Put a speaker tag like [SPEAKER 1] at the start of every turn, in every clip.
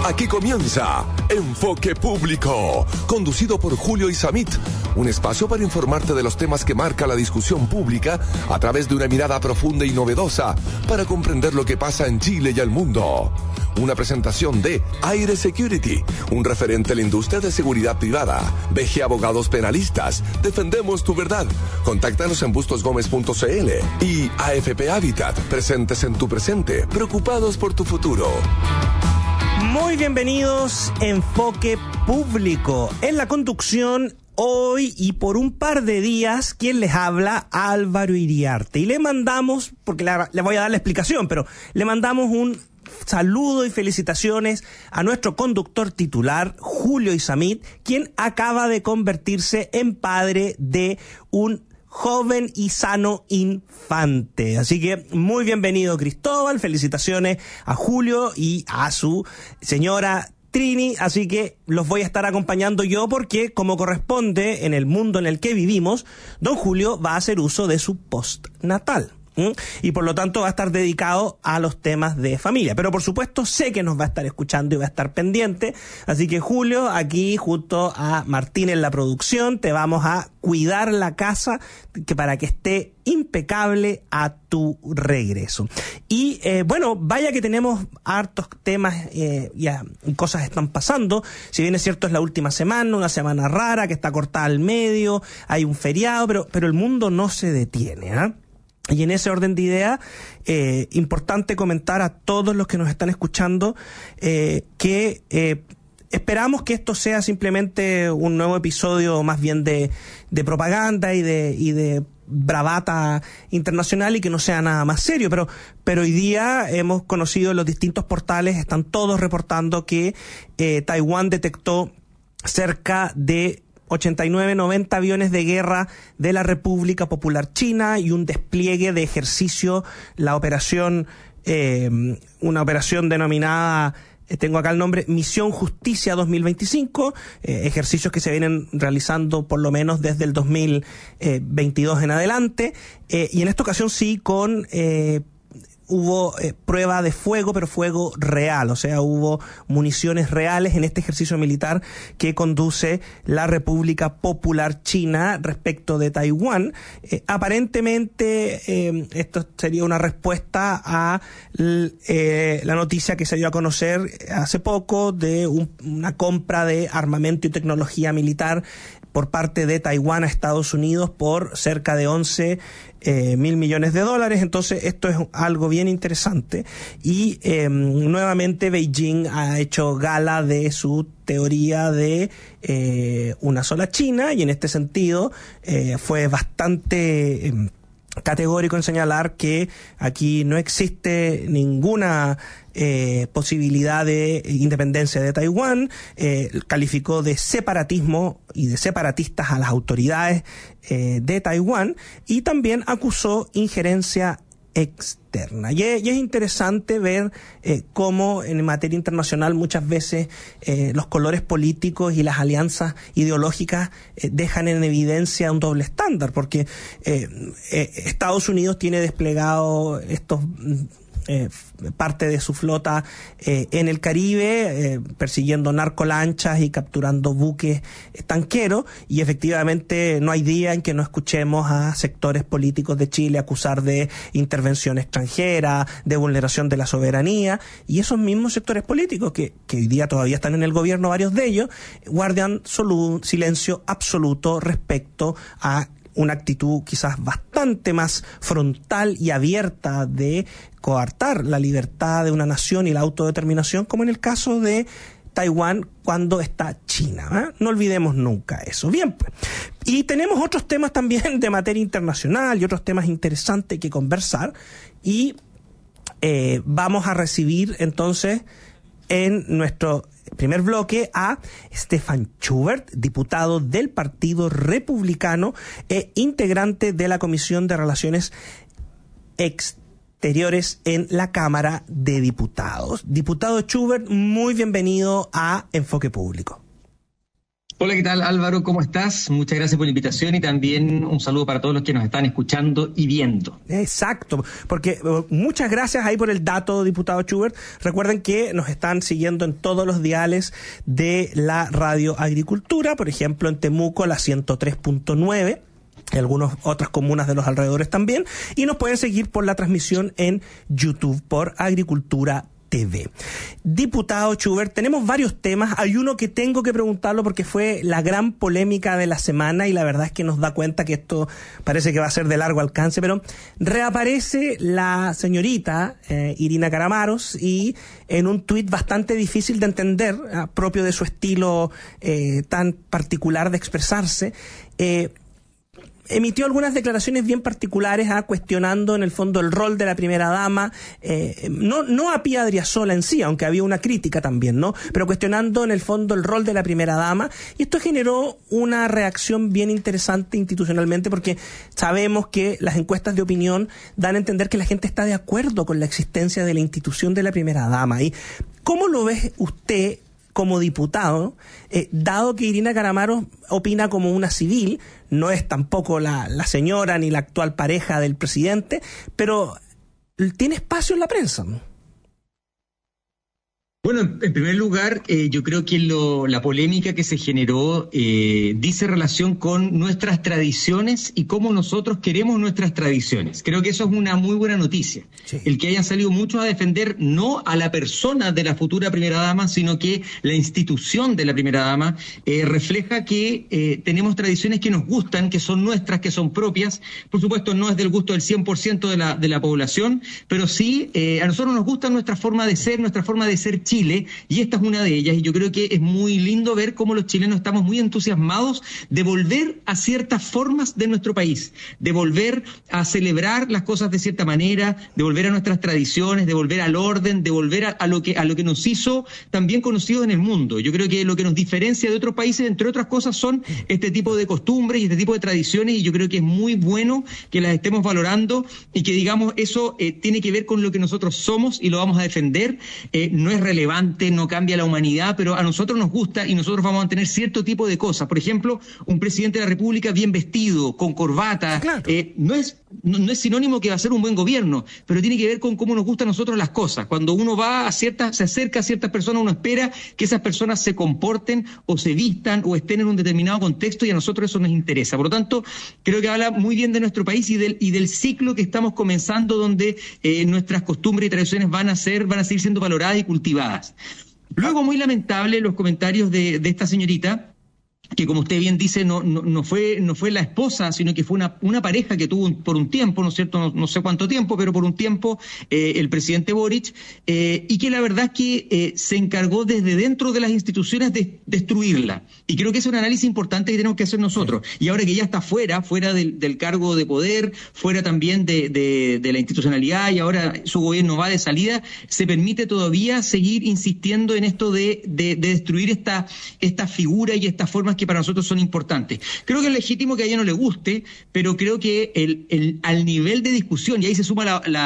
[SPEAKER 1] Aquí comienza Enfoque Público, conducido por Julio Isamit, un espacio para informarte de los temas que marca la discusión pública a través de una mirada profunda y novedosa para comprender lo que pasa en Chile y el mundo. Una presentación de Aire Security, un referente en la industria de seguridad privada. BG Abogados Penalistas, defendemos tu verdad. Contáctanos en bustosgomez.cl y AFP Habitat, presentes en tu presente, preocupados por tu futuro.
[SPEAKER 2] Muy bienvenidos, Enfoque Público. En la conducción, hoy y por un par de días, quien les habla, Álvaro Iriarte. Y le mandamos, porque le voy a dar la explicación, pero le mandamos un saludo y felicitaciones a nuestro conductor titular, Julio Isamit, quien acaba de convertirse en padre de un joven y sano infante. Así que muy bienvenido, Cristóbal. Felicitaciones a Julio y a su señora Trini. Así que los voy a estar acompañando yo porque, como corresponde en el mundo en el que vivimos, don Julio va a hacer uso de su postnatal. Y por lo tanto va a estar dedicado a los temas de familia. Pero por supuesto sé que nos va a estar escuchando y va a estar pendiente. Así que Julio, aquí junto a Martín en la producción, te vamos a cuidar la casa para que esté impecable a tu regreso. Y bueno, vaya que tenemos hartos temas y cosas están pasando. Si bien es cierto, es la última semana, una semana rara que está cortada al medio, hay un feriado, pero el mundo no se detiene, ¿eh? Y en ese orden de idea, importante comentar a todos los que nos están escuchando que esperamos que esto sea simplemente un nuevo episodio más bien de propaganda y de bravata internacional y que no sea nada más serio, pero hoy día hemos conocido en los distintos portales, están todos reportando que Taiwán detectó cerca de 89-90 aviones de guerra de la República Popular China y un despliegue de ejercicio, la operación, una operación denominada, tengo acá el nombre, Misión Justicia 2025, ejercicios que se vienen realizando por lo menos desde el 2022 en adelante, y en esta ocasión sí con hubo prueba de fuego, pero fuego real, o sea, hubo municiones reales en este ejercicio militar que conduce la República Popular China respecto de Taiwán. Aparentemente, esto sería una respuesta a la noticia que se dio a conocer hace poco de una compra de armamento y tecnología militar por parte de Taiwán a Estados Unidos por cerca de 11 mil millones de dólares. Entonces esto es algo bien interesante y nuevamente Beijing ha hecho gala de su teoría de una sola China y en este sentido fue bastante categórico en señalar que aquí no existe ninguna posibilidad de independencia de Taiwán, calificó de separatismo y de separatistas a las autoridades de Taiwán y también acusó injerencia externa. Y es interesante ver cómo en materia internacional muchas veces los colores políticos y las alianzas ideológicas dejan en evidencia un doble estándar, porque Estados Unidos tiene desplegado estos parte de su flota en el Caribe, persiguiendo narcolanchas y capturando buques tanqueros, y efectivamente no hay día en que no escuchemos a sectores políticos de Chile acusar de intervención extranjera, de vulneración de la soberanía, y esos mismos sectores políticos que hoy día todavía están en el gobierno, varios de ellos, guardan silencio absoluto respecto a una actitud quizás bastante más frontal y abierta de coartar la libertad de una nación y la autodeterminación, como en el caso de Taiwán cuando está China, ¿eh? No olvidemos nunca eso. Bien, pues. Y tenemos otros temas también de materia internacional y otros temas interesantes que conversar y vamos a recibir entonces en nuestro primer bloque a Stefan Schubert, diputado del Partido Republicano e integrante de la Comisión de Relaciones Exteriores en la Cámara de Diputados. Diputado Schubert, muy bienvenido a Enfoque Público.
[SPEAKER 3] Hola, ¿qué tal, Álvaro? ¿Cómo estás? Muchas gracias por la invitación y también un saludo para todos los que nos están escuchando y viendo.
[SPEAKER 2] Exacto, porque muchas gracias ahí por el dato, diputado Schubert. Recuerden que nos están siguiendo en todos los diales de la Radio Agricultura, por ejemplo en Temuco la 103.9. Y algunas otras comunas de los alrededores también, y nos pueden seguir por la transmisión en YouTube por Agricultura TV. Diputado Schubert, tenemos varios temas. Hay uno que tengo que preguntarlo porque fue la gran polémica de la semana y la verdad es que nos da cuenta que esto parece que va a ser de largo alcance, pero reaparece la señorita Irina Karamaros y en un tuit bastante difícil de entender, propio de su estilo tan particular de expresarse, emitió algunas declaraciones bien particulares, cuestionando en el fondo el rol de la primera dama, no a Pía Adriasola en sí, aunque había una crítica también, ¿no? Pero cuestionando en el fondo el rol de la primera dama, y esto generó una reacción bien interesante institucionalmente, porque sabemos que las encuestas de opinión dan a entender que la gente está de acuerdo con la existencia de la institución de la primera dama. ¿Y cómo lo ve usted como diputado, dado que Irina Karamaros opina como una civil, no es tampoco la señora ni la actual pareja del presidente, pero tiene espacio en la prensa?
[SPEAKER 3] Bueno, en primer lugar, yo creo que la polémica que se generó dice relación con nuestras tradiciones y cómo nosotros queremos nuestras tradiciones. Creo que eso es una muy buena noticia. Sí. El que hayan salido muchos a defender no a la persona de la futura primera dama, sino que la institución de la primera dama refleja que tenemos tradiciones que nos gustan, que son nuestras, que son propias. Por supuesto, no es del gusto del 100% de la población, pero sí a nosotros nos gusta nuestra forma de ser Chile, y esta es una de ellas, y yo creo que es muy lindo ver cómo los chilenos estamos muy entusiasmados de volver a ciertas formas de nuestro país, de volver a celebrar las cosas de cierta manera, de volver a nuestras tradiciones, de volver al orden, de volver a lo que nos hizo también conocidos en el mundo. Yo creo que lo que nos diferencia de otros países, entre otras cosas, son este tipo de costumbres y este tipo de tradiciones, y yo creo que es muy bueno que las estemos valorando y que, digamos, eso tiene que ver con lo que nosotros somos y lo vamos a defender. No es relevante, no cambia la humanidad, pero a nosotros nos gusta y nosotros vamos a mantener cierto tipo de cosas. Por ejemplo, un presidente de la República bien vestido, con corbata, claro. No es sinónimo que va a ser un buen gobierno, pero tiene que ver con cómo nos gustan a nosotros las cosas. Cuando uno se acerca a ciertas personas, uno espera que esas personas se comporten o se vistan o estén en un determinado contexto, y a nosotros eso nos interesa. Por lo tanto, creo que habla muy bien de nuestro país y del ciclo que estamos comenzando, donde nuestras costumbres y tradiciones van a seguir siendo valoradas y cultivadas. Luego, muy lamentable los comentarios de esta señorita, que, como usted bien dice, no fue la esposa, sino que fue una pareja que tuvo por un tiempo, ¿no es cierto? No sé cuánto tiempo, pero por un tiempo el presidente Boric, y que la verdad es que se encargó desde dentro de las instituciones de destruirla. Y creo que es un análisis importante que tenemos que hacer nosotros. Y ahora que ya está fuera del cargo de poder, fuera también de la institucionalidad, y ahora su gobierno va de salida, se permite todavía seguir insistiendo en esto de destruir esta figura y estas formas que para nosotros son importantes. Creo que es legítimo que a ella no le guste, pero creo que al nivel de discusión, y ahí se suma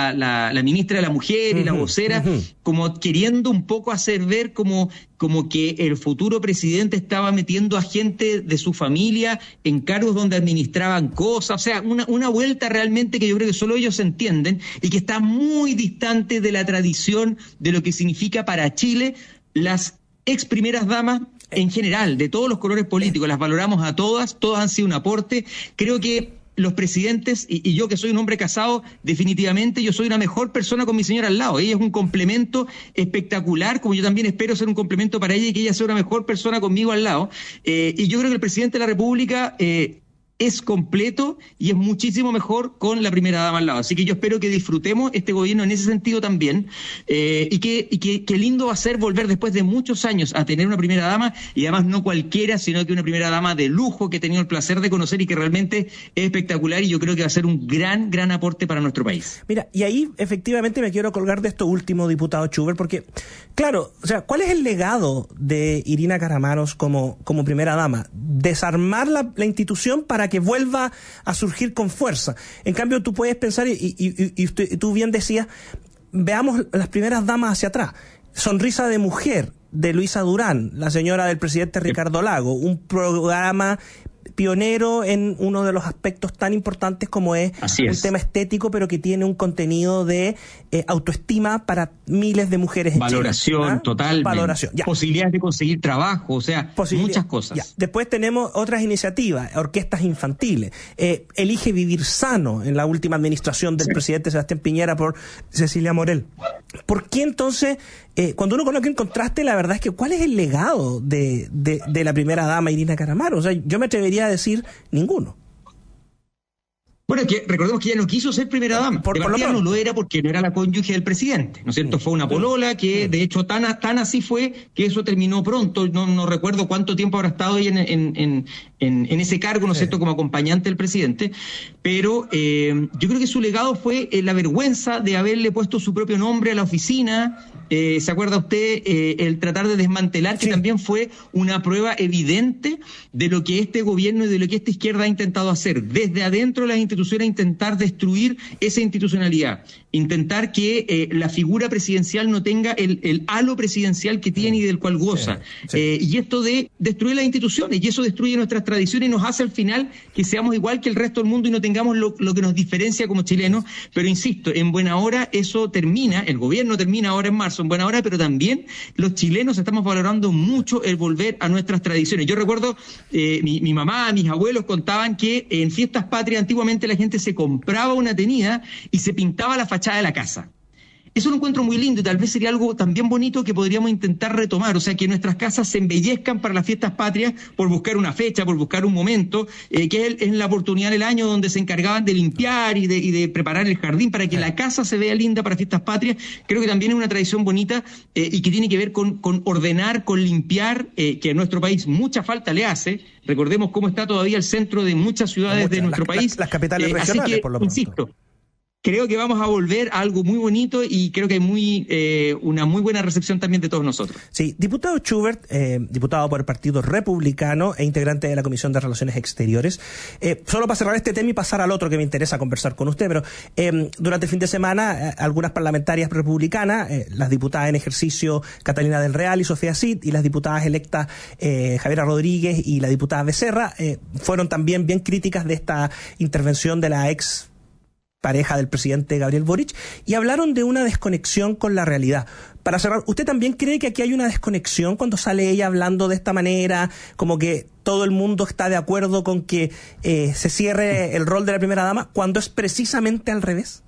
[SPEAKER 3] la ministra de la Mujer y la vocera, como queriendo un poco hacer ver como que el futuro presidente estaba metiendo a gente de su familia en cargos donde administraban cosas, o sea, una vuelta realmente que yo creo que solo ellos entienden y que está muy distante de la tradición de lo que significa para Chile las ex primeras damas en general, de todos los colores políticos. Las valoramos a todas han sido un aporte. Creo que los presidentes, y yo que soy un hombre casado, definitivamente yo soy una mejor persona con mi señora al lado. Ella es un complemento espectacular, como yo también espero ser un complemento para ella y que ella sea una mejor persona conmigo al lado. Y yo creo que el presidente de la República es completo y es muchísimo mejor con la primera dama al lado. Así que yo espero que disfrutemos este gobierno en ese sentido también, y que lindo va a ser volver después de muchos años a tener una primera dama, y además no cualquiera, sino que una primera dama de lujo que he tenido el placer de conocer y que realmente es espectacular, y yo creo que va a ser un gran aporte para nuestro país.
[SPEAKER 2] Mira, y ahí efectivamente me quiero colgar de esto último, diputado Schubert, porque, claro, o sea, ¿cuál es el legado de Irina Karamaros como primera dama? Desarmar la institución para que vuelva a surgir con fuerza. En cambio, tú puedes pensar, y tú bien decías, veamos las primeras damas hacia atrás. Sonrisa de mujer, de Luisa Durán, la señora del presidente Ricardo Lagos, un programa pionero en uno de los aspectos tan importantes como es un tema estético, pero que tiene un contenido de autoestima para miles de mujeres en
[SPEAKER 3] valoración,
[SPEAKER 2] Chile.
[SPEAKER 3] Totalmente.
[SPEAKER 2] Valoración, ya.
[SPEAKER 3] Posibilidades de conseguir trabajo, o sea, muchas cosas.
[SPEAKER 2] Ya. Después tenemos otras iniciativas, orquestas infantiles, Elige Vivir Sano en la última administración del presidente Sebastián Piñera por Cecilia Morel. ¿Por qué entonces, cuando uno coloca en contraste, la verdad es que cuál es el legado de la primera dama Irina Caramaro? O sea, yo me atrevería a decir ninguno.
[SPEAKER 3] Bueno, es que recordemos que ella no quiso ser primera dama.
[SPEAKER 2] Por lo
[SPEAKER 3] no lo era porque no era la cónyuge del presidente, ¿no es cierto? Fue una polola que, de hecho, tan así fue que eso terminó pronto. No recuerdo cuánto tiempo habrá estado ella en ese cargo, ¿no es cierto?, como acompañante del presidente. Pero yo creo que su legado fue la vergüenza de haberle puesto su propio nombre a la oficina. ¿Se acuerda usted? El tratar de desmantelar, que también fue una prueba evidente de lo que este gobierno y de lo que esta izquierda ha intentado hacer. Desde adentro de las instituciones, intentar destruir esa institucionalidad. Intentar que la figura presidencial no tenga el halo presidencial que tiene y del cual goza. Y esto de destruir las instituciones, y eso destruye nuestras tradiciones y nos hace al final que seamos igual que el resto del mundo y no tengamos lo que nos diferencia como chilenos. Pero insisto, en buena hora eso termina, el gobierno termina ahora en marzo, en buena hora, pero también los chilenos estamos valorando mucho el volver a nuestras tradiciones. Yo recuerdo, mi mamá, mis abuelos contaban que en fiestas patrias antiguamente la gente se compraba una tenida y se pintaba la fachada de la casa. Eso lo encuentro muy lindo y tal vez sería algo también bonito que podríamos intentar retomar, o sea, que nuestras casas se embellezcan para las fiestas patrias por buscar una fecha, por buscar un momento, que es la oportunidad del año donde se encargaban de limpiar y de preparar el jardín para que la casa se vea linda para fiestas patrias. Creo que también es una tradición bonita y que tiene que ver con ordenar, con limpiar, que a nuestro país mucha falta le hace. Recordemos cómo está todavía el centro de muchas ciudades de nuestro país.
[SPEAKER 2] Las capitales regionales,
[SPEAKER 3] así que,
[SPEAKER 2] por lo pronto.
[SPEAKER 3] Insisto, creo que vamos a volver a algo muy bonito y creo que hay una muy buena recepción también de todos nosotros.
[SPEAKER 2] Sí, diputado Schubert, diputado por el Partido Republicano e integrante de la Comisión de Relaciones Exteriores. Solo para cerrar este tema y pasar al otro que me interesa conversar con usted, pero durante el fin de semana algunas parlamentarias republicanas, las diputadas en ejercicio Catalina del Real y Sofía Cid y las diputadas electas Javiera Rodríguez y la diputada Becerra, fueron también bien críticas de esta intervención de la ex pareja del presidente Gabriel Boric, y hablaron de una desconexión con la realidad. Para cerrar, ¿usted también cree que aquí hay una desconexión cuando sale ella hablando de esta manera, como que todo el mundo está de acuerdo con que se cierre el rol de la primera dama, cuando es precisamente al revés?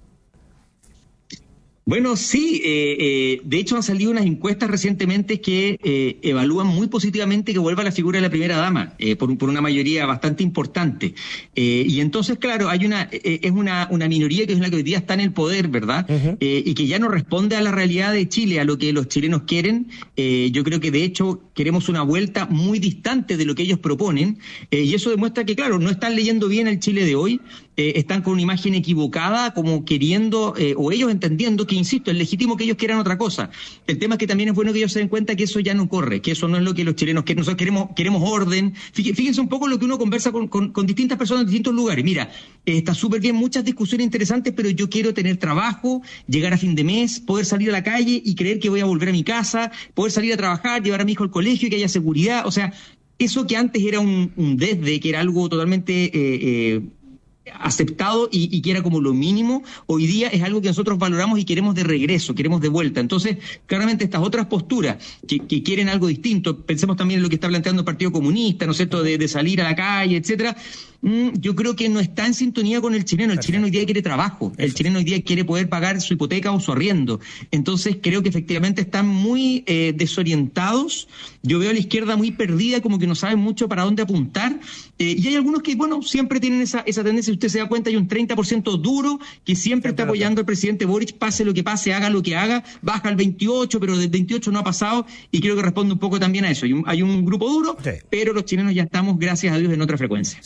[SPEAKER 3] Bueno, sí, de hecho han salido unas encuestas recientemente que evalúan muy positivamente que vuelva la figura de la primera dama, por una mayoría bastante importante. Y entonces, claro, es una minoría que es la que hoy día está en el poder, ¿verdad? Uh-huh. Y que ya no responde a la realidad de Chile, a lo que los chilenos quieren. Yo creo que de hecho queremos una vuelta muy distante de lo que ellos proponen, y eso demuestra que, claro, no están leyendo bien el Chile de hoy, están con una imagen equivocada, como queriendo, o ellos entendiendo que, insisto, es legítimo que ellos quieran otra cosa. El tema es que también es bueno que ellos se den cuenta que eso ya no corre, que eso no es lo que los chilenos quieren. Nosotros queremos orden. Fíjense un poco lo que uno conversa con distintas personas en distintos lugares. Mira, está súper bien, muchas discusiones interesantes, pero yo quiero tener trabajo, llegar a fin de mes, poder salir a la calle y creer que voy a volver a mi casa, poder salir a trabajar, llevar a mi hijo al colegio y que haya seguridad. O sea, eso que antes era un desde, que era algo totalmente aceptado y que era como lo mínimo, hoy día es algo que nosotros valoramos y queremos de regreso, queremos de vuelta. Entonces, claramente estas otras posturas que quieren algo distinto, pensemos también en lo que está planteando el Partido Comunista, ¿no es cierto?, de salir a la calle, etcétera. Yo creo que no está en sintonía con el chileno. El chileno hoy día quiere trabajo, el chileno hoy día quiere poder pagar su hipoteca o su arriendo. Entonces creo que efectivamente están muy desorientados. Yo veo a la izquierda muy perdida, como que no saben mucho para dónde apuntar, y hay algunos que, bueno, siempre tienen esa tendencia. Si usted se da cuenta, hay un 30% duro que siempre está apoyando al presidente Boric, pase lo que pase, haga lo que haga, baja al 28%, pero del 28% no ha pasado, y creo que responde un poco también a eso. Hay un grupo duro, sí, pero los chilenos ya estamos, gracias a Dios, en otra frecuencia.
[SPEAKER 2] Sí, diputado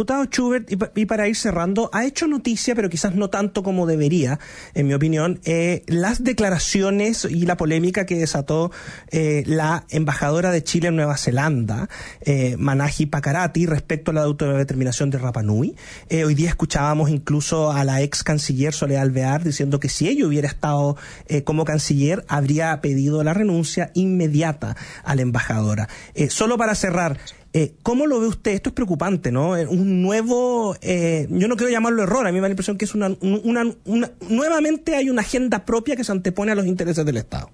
[SPEAKER 2] Diputado Schubert, y para ir cerrando, ha hecho noticia, pero quizás no tanto como debería, en mi opinión, las declaraciones y la polémica que desató la embajadora de Chile en Nueva Zelanda, Manahi Pakarati, respecto a la autodeterminación de Rapa Nui. Hoy día escuchábamos incluso a la ex canciller Soledad Alvear diciendo que si ella hubiera estado como canciller, habría pedido la renuncia inmediata a la embajadora. Solo para cerrar, ¿cómo lo ve usted? Esto es preocupante, ¿no? Un nuevo, yo no quiero llamarlo error, a mí me da la impresión que es nuevamente hay una agenda propia que se antepone a los intereses del Estado.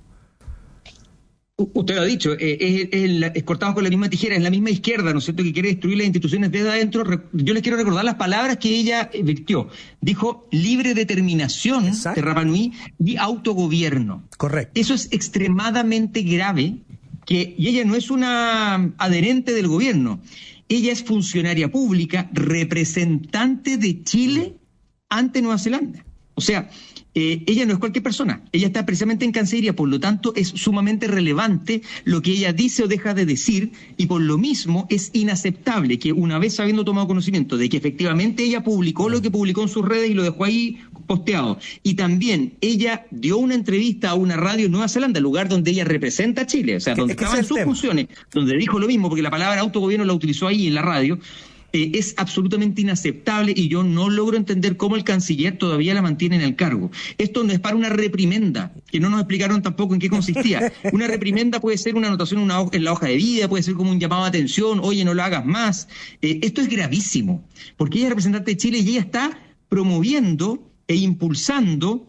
[SPEAKER 3] Usted lo ha dicho, cortamos con la misma tijera, es la misma izquierda, ¿no es cierto?, que quiere destruir las instituciones desde adentro. Yo les quiero recordar las palabras que ella vertió. Dijo libre determinación de Rapa Nui y autogobierno.
[SPEAKER 2] Correcto.
[SPEAKER 3] Eso es extremadamente grave, y ella no es una adherente del gobierno. Ella es funcionaria pública, representante de Chile ante Nueva Zelanda. O sea, ella no es cualquier persona, ella está precisamente en Cancillería, por lo tanto es sumamente relevante lo que ella dice o deja de decir, y por lo mismo es inaceptable que una vez habiendo tomado conocimiento de que efectivamente ella publicó lo que publicó en sus redes y lo dejó ahí posteado, y también ella dio una entrevista a una radio en Nueva Zelanda, lugar donde ella representa a Chile, o sea, donde estaba en sus funciones, donde dijo lo mismo, porque la palabra autogobierno la utilizó ahí en la radio. Es absolutamente inaceptable y yo no logro entender cómo el canciller todavía la mantiene en el cargo. Esto no es para una reprimenda, que no nos explicaron tampoco en qué consistía. Una reprimenda puede ser una anotación en la hoja de vida, puede ser como un llamado de atención, oye, no lo hagas más. Esto es gravísimo, porque ella es representante de Chile y ella está promoviendo e impulsando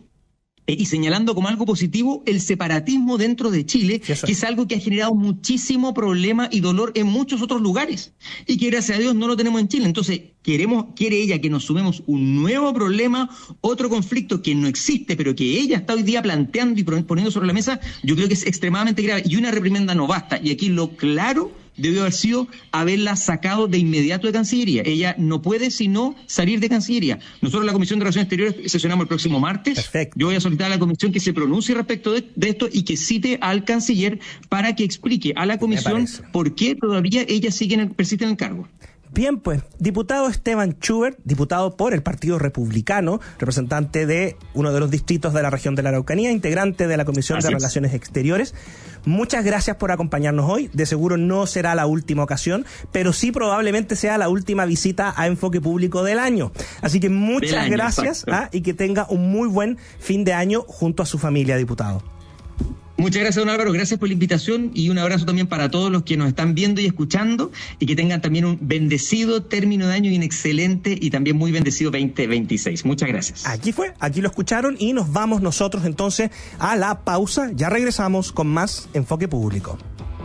[SPEAKER 3] y señalando como algo positivo el separatismo dentro de Chile, que es algo que ha generado muchísimo problema y dolor en muchos otros lugares, y que gracias a Dios no lo tenemos en Chile. Entonces, quiere ella que nos sumemos un nuevo problema, otro conflicto que no existe, pero que ella está hoy día planteando y poniendo sobre la mesa. Yo creo que es extremadamente grave, y una reprimenda no basta, y aquí lo claro debió haber sido haberla sacado de inmediato de Cancillería. Ella no puede sino salir de Cancillería. Nosotros en la Comisión de Relaciones Exteriores sesionamos el próximo martes. Perfecto. Yo voy a solicitar a la Comisión que se pronuncie respecto de esto y que cite al Canciller para que explique a la Comisión por qué todavía ella persiste en el cargo.
[SPEAKER 2] Bien, pues, diputado Esteban Schubert, diputado por el Partido Republicano, representante de uno de los distritos de la región de la Araucanía, integrante de la Comisión de Relaciones Exteriores. Muchas gracias por acompañarnos hoy. De seguro no será la última ocasión, pero sí probablemente sea la última visita a Enfoque Público del año. Así que muchas gracias y que tenga un muy buen fin de año junto a su familia, diputado.
[SPEAKER 3] Muchas gracias, don Álvaro, gracias por la invitación y un abrazo también para todos los que nos están viendo y escuchando, y que tengan también un bendecido término de año y un excelente y también muy bendecido 2026. Muchas gracias.
[SPEAKER 2] Aquí lo escucharon, y nos vamos nosotros entonces a la pausa. Ya regresamos con más Enfoque Público.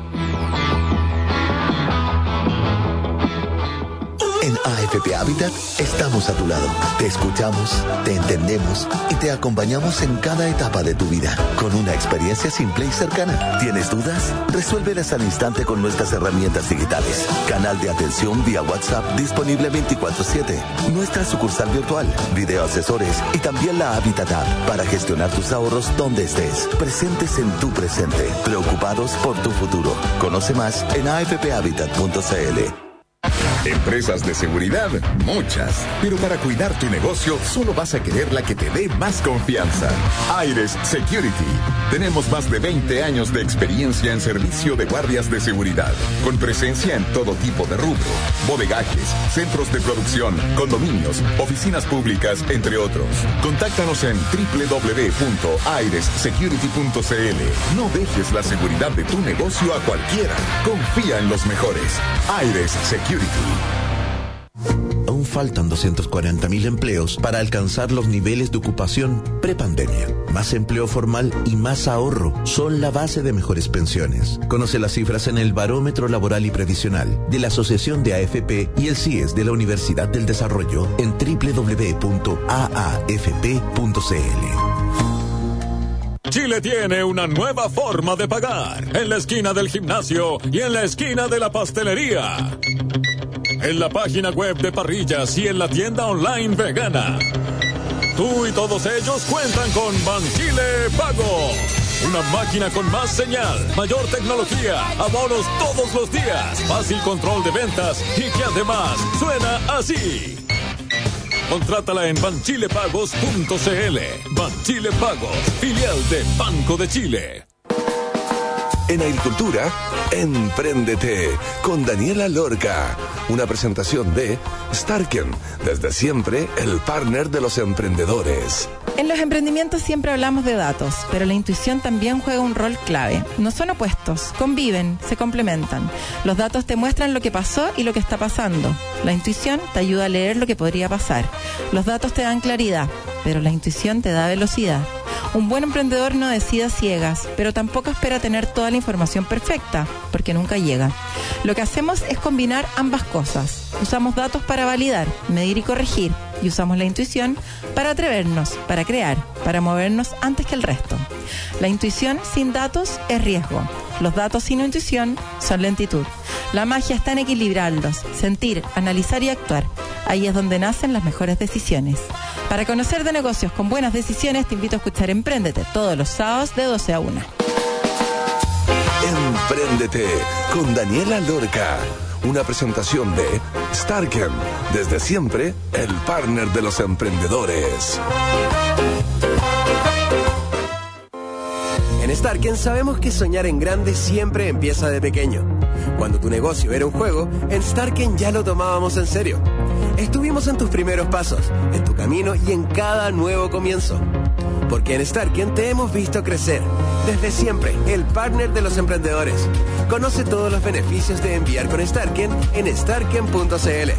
[SPEAKER 4] En AFP Habitat estamos a tu lado. Te escuchamos, te entendemos y te acompañamos en cada etapa de tu vida con una experiencia simple y cercana. ¿Tienes dudas? Resuélvelas al instante con nuestras herramientas digitales. Canal de atención vía WhatsApp disponible 24/7. Nuestra sucursal virtual, video asesores y también la Habitat App para gestionar tus ahorros donde estés. Presentes en tu presente. Preocupados por tu futuro. Conoce más en afphabitat.cl.
[SPEAKER 1] Empresas de seguridad, muchas. Pero para cuidar tu negocio, solo vas a querer la que te dé más confianza. Aires Security. Tenemos más de 20 años de experiencia en servicio de guardias de seguridad, con presencia en todo tipo de rubro: bodegajes, centros de producción, condominios, oficinas públicas, entre otros. Contáctanos en www.airessecurity.cl. No dejes la seguridad de tu negocio a cualquiera. Confía en los mejores. Aires Security.
[SPEAKER 4] Aún faltan 240.000 empleos para alcanzar los niveles de ocupación prepandemia. Más empleo formal y más ahorro son la base de mejores pensiones. Conoce las cifras en el Barómetro Laboral y Previsional de la Asociación de AFP y el CIES de la Universidad del Desarrollo en www.aafp.cl.
[SPEAKER 5] Chile tiene una nueva forma de pagar, en la esquina del gimnasio y en la esquina de la pastelería, en la página web de Parrillas y en la tienda online vegana. Tú y todos ellos cuentan con Banchile Pago. Una máquina con más señal, mayor tecnología, abonos todos los días, fácil control de ventas y que además suena así. Contrátala en banchilepagos.cl. Banchile Pagos, filial de Banco de Chile.
[SPEAKER 1] En agricultura, Empréndete con Daniela Lorca. Una presentación de Starken, desde siempre el partner de los emprendedores.
[SPEAKER 6] En los emprendimientos siempre hablamos de datos, pero la intuición también juega un rol clave. No son opuestos, conviven, se complementan. Los datos te muestran lo que pasó y lo que está pasando. La intuición te ayuda a leer lo que podría pasar. Los datos te dan claridad, pero la intuición te da velocidad. Un buen emprendedor no decide a ciegas, pero tampoco espera tener toda la información perfecta, porque nunca llega. Lo que hacemos es combinar ambas cosas. Usamos datos para validar, medir y corregir, y usamos la intuición para atrevernos, para crear, para movernos antes que el resto. La intuición sin datos es riesgo. Los datos sin intuición son lentitud. La magia está en equilibrarlos, sentir, analizar y actuar. Ahí es donde nacen las mejores decisiones. Para conocer de negocios con buenas decisiones, te invito a escuchar Empréndete todos los sábados de 12 a 1.
[SPEAKER 1] Empréndete con Daniela Lorca. Una presentación de Starken, desde siempre el partner de los emprendedores.
[SPEAKER 7] En Starken sabemos que soñar en grande siempre empieza de pequeño. Cuando tu negocio era un juego, en Starken ya lo tomábamos en serio. Estuvimos en tus primeros pasos, en tu camino y en cada nuevo comienzo. Porque en Starken te hemos visto crecer. Desde siempre, el partner de los emprendedores. Conoce todos los beneficios de enviar con Starken en starken.cl.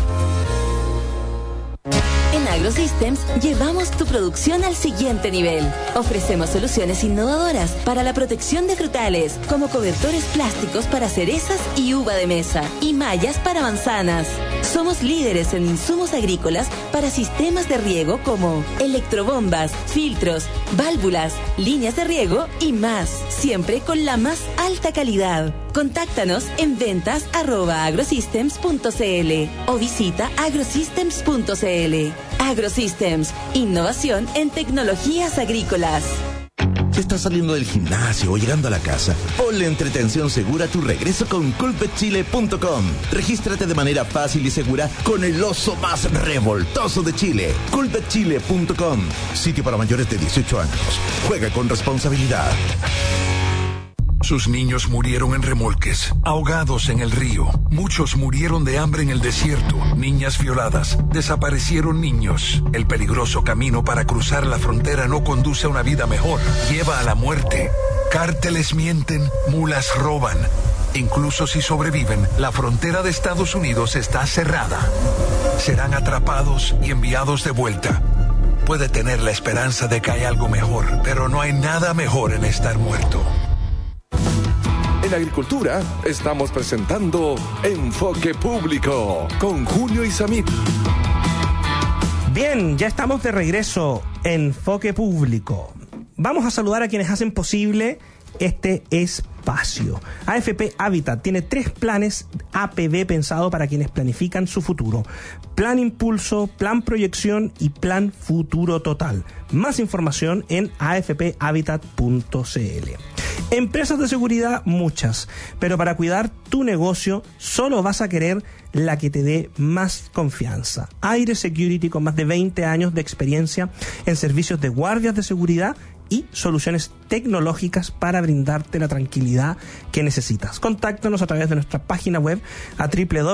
[SPEAKER 8] En AgroSystems llevamos tu producción al siguiente nivel. Ofrecemos soluciones innovadoras para la protección de frutales, como cobertores plásticos para cerezas y uva de mesa, y mallas para manzanas. Somos líderes en insumos agrícolas para sistemas de riego como electrobombas, filtros, válvulas, líneas de riego y más, siempre con la más alta calidad. Contáctanos en ventas@agrosystems.cl o visita agrosystems.cl. AgroSystems, innovación en tecnologías agrícolas.
[SPEAKER 9] Si estás saliendo del gimnasio o llegando a la casa, ponle entretención segura a tu regreso con culpetchile.com. Regístrate de manera fácil y segura con el oso más revoltoso de Chile. Culpetchile.com. Sitio para mayores de 18 años. Juega con responsabilidad.
[SPEAKER 10] Sus niños murieron en remolques, ahogados en el río. Muchos murieron de hambre en el desierto. Niñas violadas. Desaparecieron niños. El peligroso camino para cruzar la frontera no conduce a una vida mejor. Lleva a la muerte. Cárteles mienten, mulas roban. Incluso si sobreviven, la frontera de Estados Unidos está cerrada. Serán atrapados y enviados de vuelta. Puede tener la esperanza de que hay algo mejor, pero no hay nada mejor en estar muerto.
[SPEAKER 1] En agricultura estamos presentando Enfoque Público con Julio Isamit.
[SPEAKER 2] Bien, ya estamos de regreso en Enfoque Público. Vamos a saludar a quienes hacen posible este espacio. AFP Habitat tiene 3 planes APB pensado para quienes planifican su futuro: Plan Impulso, Plan Proyección y Plan Futuro Total. Más información en afphabitat.cl. Empresas de seguridad, muchas, pero para cuidar tu negocio solo vas a querer la que te dé más confianza. Aire Security, con más de 20 años de experiencia en servicios de guardias de seguridad y soluciones tecnológicas para brindarte la tranquilidad que necesitas. Contáctanos a través de nuestra página web a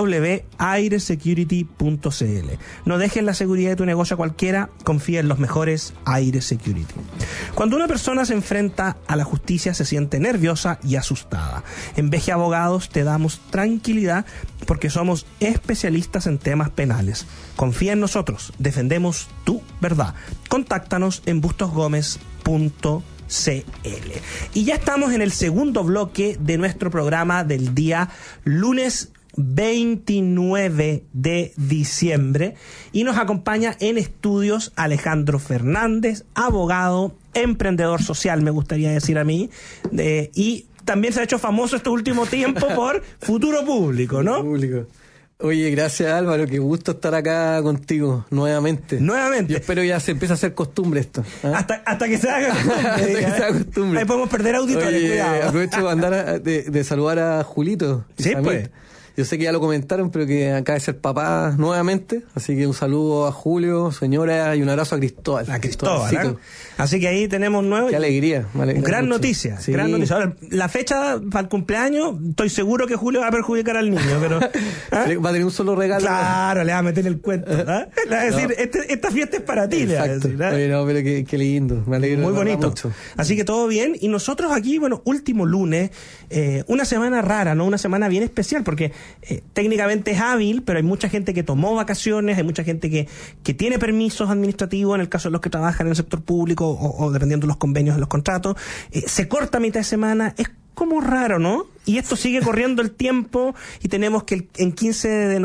[SPEAKER 2] www.airesecurity.cl. No dejes la seguridad de tu negocio a cualquiera, confía en los mejores. Aire Security. Cuando una persona se enfrenta a la justicia, se siente nerviosa y asustada. En VG Abogados te damos tranquilidad porque somos especialistas en temas penales. Confía en nosotros, defendemos tu verdad. Contáctanos en bustosgomez.cl. Y ya estamos en el segundo bloque de nuestro programa del día lunes 29 de diciembre, y nos acompaña en estudios Alejandro Fernández, abogado, emprendedor social, me gustaría decir a mí, y también se ha hecho famoso este último tiempo por Futuro Público, ¿no?
[SPEAKER 11] Oye, gracias Álvaro, qué gusto estar acá contigo nuevamente. Yo espero ya se empiece a hacer costumbre esto.
[SPEAKER 2] Hasta que se haga costumbre. Ahí podemos perder auditores, cuidado.
[SPEAKER 11] Aprovecho de saludar a Julito.
[SPEAKER 2] Sí, pues.
[SPEAKER 11] Yo sé que ya lo comentaron, pero que acaba de ser papá nuevamente, así que un saludo a Julio, señora, y un abrazo a Cristóbal.
[SPEAKER 2] Así que ahí tenemos nuevo.
[SPEAKER 11] Qué alegría.
[SPEAKER 2] Gran noticia,
[SPEAKER 11] sí.
[SPEAKER 2] Gran noticia. Ahora, la fecha para el cumpleaños, estoy seguro que Julio va a perjudicar al niño, pero
[SPEAKER 11] va a tener un solo regalo.
[SPEAKER 2] Claro, le va a meter el cuento. Le va a decir, esta fiesta es para ti.
[SPEAKER 11] Exacto. Pero qué lindo, me alegro.
[SPEAKER 2] Muy bonito.
[SPEAKER 11] Mucho.
[SPEAKER 2] Así que todo bien. Y nosotros aquí, bueno, último lunes, una semana rara, ¿no? Una semana bien especial, porque técnicamente es hábil, pero hay mucha gente que tomó vacaciones, hay mucha gente que tiene permisos administrativos, en el caso de los que trabajan en el sector público o dependiendo de los convenios de los contratos. Se corta a mitad de semana, es como raro, ¿no? Y esto sigue corriendo el tiempo y tenemos que en 15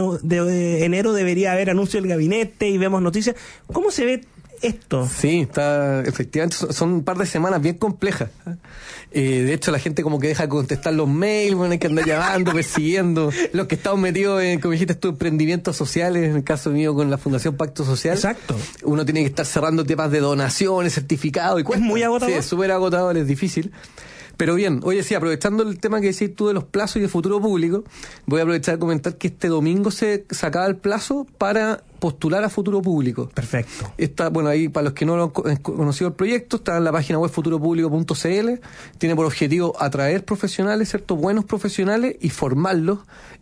[SPEAKER 2] de enero debería haber anuncio del gabinete y vemos noticias. ¿Cómo se ve esto?
[SPEAKER 11] Sí, efectivamente son un par de semanas bien complejas. De hecho, la gente como que deja de contestar los mails, hay que andar llamando, persiguiendo. Los que estamos metidos en, como dijiste tú, emprendimientos sociales, en el caso mío con la Fundación Pacto Social.
[SPEAKER 2] Exacto.
[SPEAKER 11] Uno tiene que estar cerrando temas de donaciones, certificados y cuesta.
[SPEAKER 2] Es muy agotador.
[SPEAKER 11] Sí, es súper agotador, es difícil. Pero bien, oye, sí, aprovechando el tema que decís tú de los plazos y de futuro público, voy a aprovechar de comentar que este domingo se acaba el plazo para postular a futuro público.
[SPEAKER 2] Perfecto.
[SPEAKER 11] Bueno, ahí para los que no lo han conocido el proyecto, está en la página web futuropublico.cl. Tiene por objetivo atraer profesionales, ¿cierto? Buenos profesionales y formarlos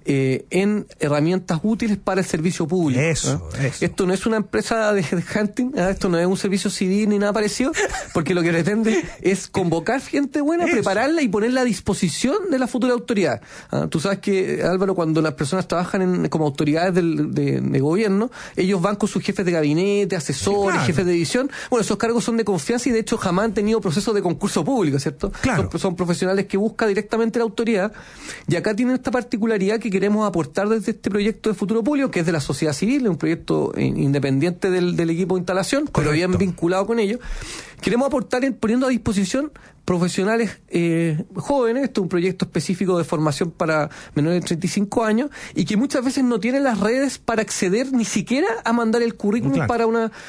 [SPEAKER 11] en herramientas útiles para el servicio público.
[SPEAKER 2] Eso.
[SPEAKER 11] Esto no es una empresa de headhunting, esto no es un servicio civil ni nada parecido, porque lo que pretende es convocar gente buena, prepararla y ponerla a disposición de la futura autoridad. Tú sabes que, Álvaro, cuando las personas trabajan como autoridades de gobierno, ellos van con sus jefes de gabinete, asesores, jefes de división. Bueno, esos cargos son de confianza y de hecho jamás han tenido procesos de concurso público, ¿cierto?
[SPEAKER 2] Claro.
[SPEAKER 11] Son profesionales que busca directamente la autoridad. Y acá tienen esta particularidad que queremos aportar desde este proyecto de futuro público, que es de la sociedad civil, es un proyecto independiente del equipo de instalación, pero bien vinculado con ellos. Queremos aportar poniendo a disposición profesionales jóvenes. Esto es un proyecto específico de formación para menores de 35 años y que muchas veces no tienen las redes para acceder ni siquiera a mandar el currículum para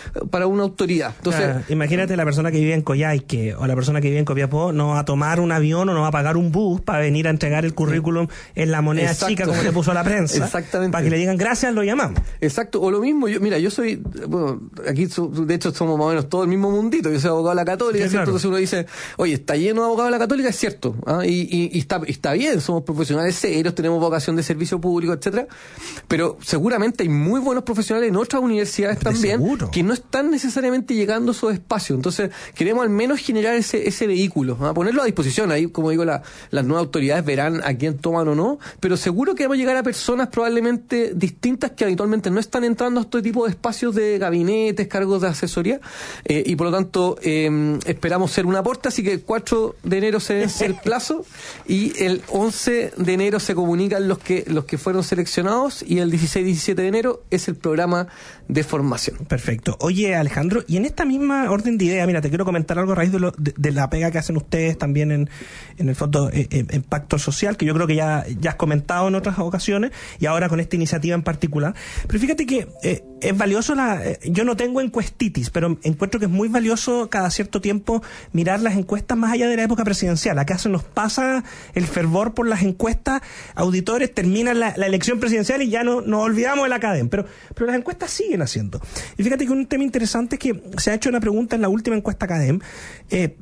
[SPEAKER 11] una autoridad. Entonces,
[SPEAKER 2] imagínate la persona que vive en Coyhaique o la persona que vive en Copiapó no va a tomar un avión o no va a pagar un bus para venir a entregar el currículum en la moneda chica, como le puso a la prensa.
[SPEAKER 11] Exactamente.
[SPEAKER 2] Para que le digan gracias, lo llamamos.
[SPEAKER 11] Exacto. O lo mismo, yo soy, aquí de hecho somos más o menos todo el mismo mundito. Yo soy abogado de la Católica, ¿cierto? Claro. Entonces uno dice, oye, está lleno de abogados de la Católica, es cierto, y está bien, somos profesionales serios, tenemos vocación de servicio público, etcétera, pero seguramente hay muy buenos profesionales en otras universidades también, que no están necesariamente llegando a esos espacios. Entonces queremos al menos generar ese vehículo, ponerlo a disposición. Ahí, como digo, las nuevas autoridades verán a quién toman o no, pero seguro que vamos a llegar a personas probablemente distintas que habitualmente no están entrando a este tipo de espacios de gabinetes, cargos de asesoría, y por lo tanto esperamos ser un aporte. Así que 4 de enero se vence el plazo y el 11 de enero se comunican los que fueron seleccionados y el 16-17 de enero es el programa de formación.
[SPEAKER 2] Perfecto. Oye, Alejandro, y en esta misma orden de idea, mira, te quiero comentar algo a raíz de la pega que hacen ustedes también en el fondo en Pacto Social, que yo creo que ya has comentado en otras ocasiones y ahora con esta iniciativa en particular. Pero fíjate que es valioso yo no tengo encuestitis, pero encuentro que es muy valioso cada cierto tiempo mirar las encuestas más allá de la época presidencial. Acá se nos pasa el fervor por las encuestas, auditores, termina la elección presidencial y ya nos olvidamos de la cadena, pero las encuestas siguen haciendo. Y fíjate que un tema interesante es que se ha hecho una pregunta en la última encuesta CADEM. El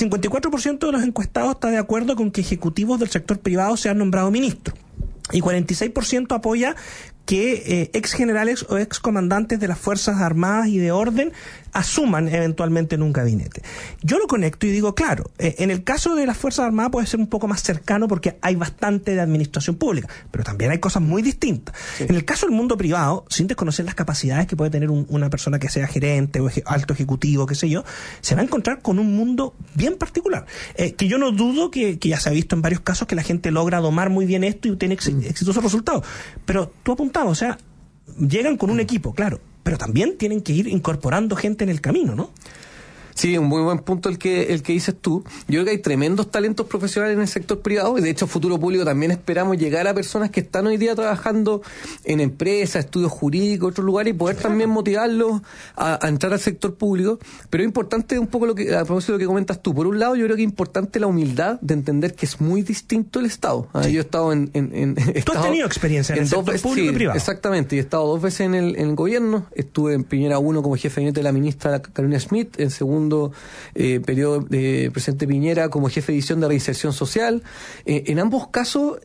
[SPEAKER 2] 54% de los encuestados está de acuerdo con que ejecutivos del sector privado sean nombrados ministros y 46% apoya que ex generales o ex comandantes de las Fuerzas Armadas y de Orden asuman eventualmente en un gabinete. Yo lo conecto y digo, claro, en el caso de las Fuerzas Armadas puede ser un poco más cercano porque hay bastante de administración pública, pero también hay cosas muy distintas. Sí. En el caso del mundo privado, sin desconocer las capacidades que puede tener una persona que sea gerente o alto ejecutivo, qué sé yo, se va a encontrar con un mundo bien particular, que yo no dudo que ya se ha visto en varios casos que la gente logra domar muy bien esto y tiene exitosos resultados, pero tú apuntabas, o sea, llegan con un equipo, claro, pero también tienen que ir incorporando gente en el camino, ¿no?
[SPEAKER 11] Sí, un muy buen punto el que dices tú. Yo creo que hay tremendos talentos profesionales en el sector privado y de hecho Futuro Público también esperamos llegar a personas que están hoy día trabajando en empresas, estudios jurídicos, otros lugares y poder también motivarlos a entrar al sector público. Pero es importante un poco a propósito de lo que comentas tú. Por un lado, yo creo que es importante la humildad de entender que es muy distinto el Estado. Sí. Yo he estado
[SPEAKER 2] Tú has tenido experiencia en el sector público y privado.
[SPEAKER 11] Exactamente, y he estado 2 veces en el gobierno. Estuve en Piñera 1 como jefe de gabinete de la ministra Carolina Schmidt, en segundo periodo de presidente Piñera como jefe de división de reinserción social. En ambos casos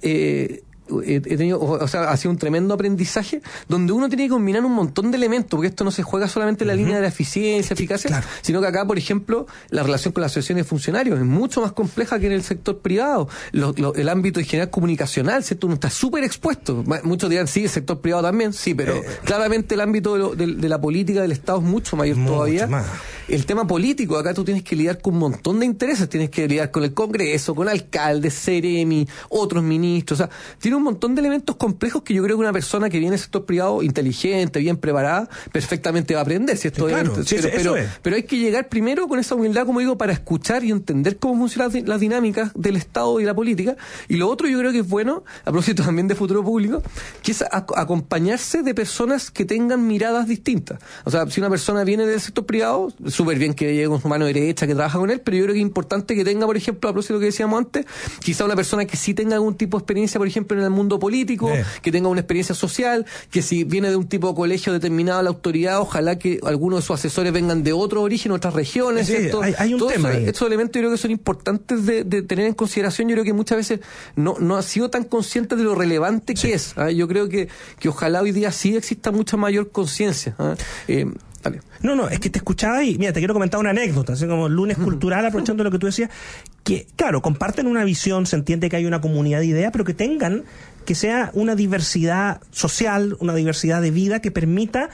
[SPEAKER 11] he tenido, o sea, ha sido un tremendo aprendizaje donde uno tiene que combinar un montón de elementos, porque esto no se juega solamente en la línea de la eficiencia, eficacia, claro, sino que acá, por ejemplo, la relación con las asociaciones de funcionarios es mucho más compleja que en el sector privado. El ámbito en general comunicacional, ¿cierto? Uno está súper expuesto. Muchos dirán, sí, el sector privado también, sí, pero claramente el ámbito de la política del Estado es mucho mayor todavía. Más. El tema político, acá tú tienes que lidiar con un montón de intereses, tienes que lidiar con el Congreso, con alcaldes, Seremi, otros ministros, o sea, tiene un montón de elementos complejos que yo creo que una persona que viene del sector privado, inteligente, bien preparada, perfectamente va a aprender, ¿cierto?
[SPEAKER 2] Claro,
[SPEAKER 11] pero hay que llegar primero con esa humildad, como digo, para escuchar y entender cómo funcionan las dinámicas del Estado y la política. Y lo otro yo creo que es bueno, a propósito también de Futuro Público, que es acompañarse de personas que tengan miradas distintas. O sea, si una persona viene del sector privado, súper bien que llegue con su mano derecha, que trabaja con él, pero yo creo que es importante que tenga, por ejemplo, a propósito de lo que decíamos antes, quizá una persona que sí tenga algún tipo de experiencia, por ejemplo, en el mundo político, que tenga una experiencia social, que si viene de un tipo de colegio determinado la autoridad, ojalá que algunos de sus asesores vengan de otro origen, otras regiones,
[SPEAKER 2] sí, hay un tema ahí.
[SPEAKER 11] Estos elementos yo creo que son importantes de tener en consideración. Yo creo que muchas veces no ha sido tan consciente de lo relevante que es. Yo creo que ojalá hoy día sí exista mucha mayor conciencia.
[SPEAKER 2] Dale. No, es que te escuchaba y mira, te quiero comentar una anécdota, así como lunes cultural, aprovechando lo que tú decías, que claro, comparten una visión, se entiende que hay una comunidad de ideas, pero que sea una diversidad social, una diversidad de vida que permita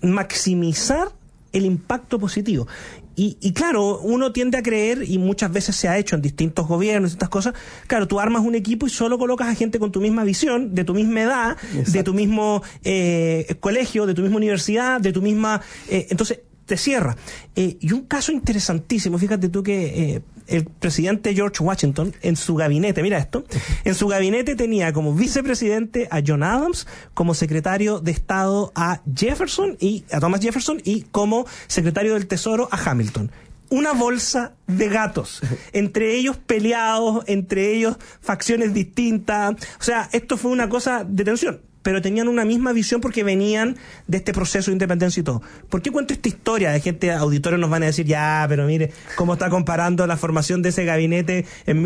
[SPEAKER 2] maximizar el impacto positivo. Y claro, uno tiende a creer, y muchas veces se ha hecho en distintos gobiernos, estas cosas, claro, tú armas un equipo y solo colocas a gente con tu misma visión, de tu misma edad, exacto, de tu mismo colegio, de tu misma universidad, de tu misma... entonces, te cierra. Y un caso interesantísimo, fíjate tú que el presidente George Washington, en su gabinete, mira esto, en su gabinete tenía como vicepresidente a John Adams, como secretario de Estado a Thomas Jefferson, y como secretario del Tesoro a Hamilton. Una bolsa de gatos, entre ellos peleados, entre ellos facciones distintas. O sea, esto fue una cosa de tensión, pero tenían una misma visión porque venían de este proceso de independencia y todo. ¿Por qué cuento esta historia? De gente, auditores nos van a decir, ya, pero mire, cómo está comparando la formación de ese gabinete en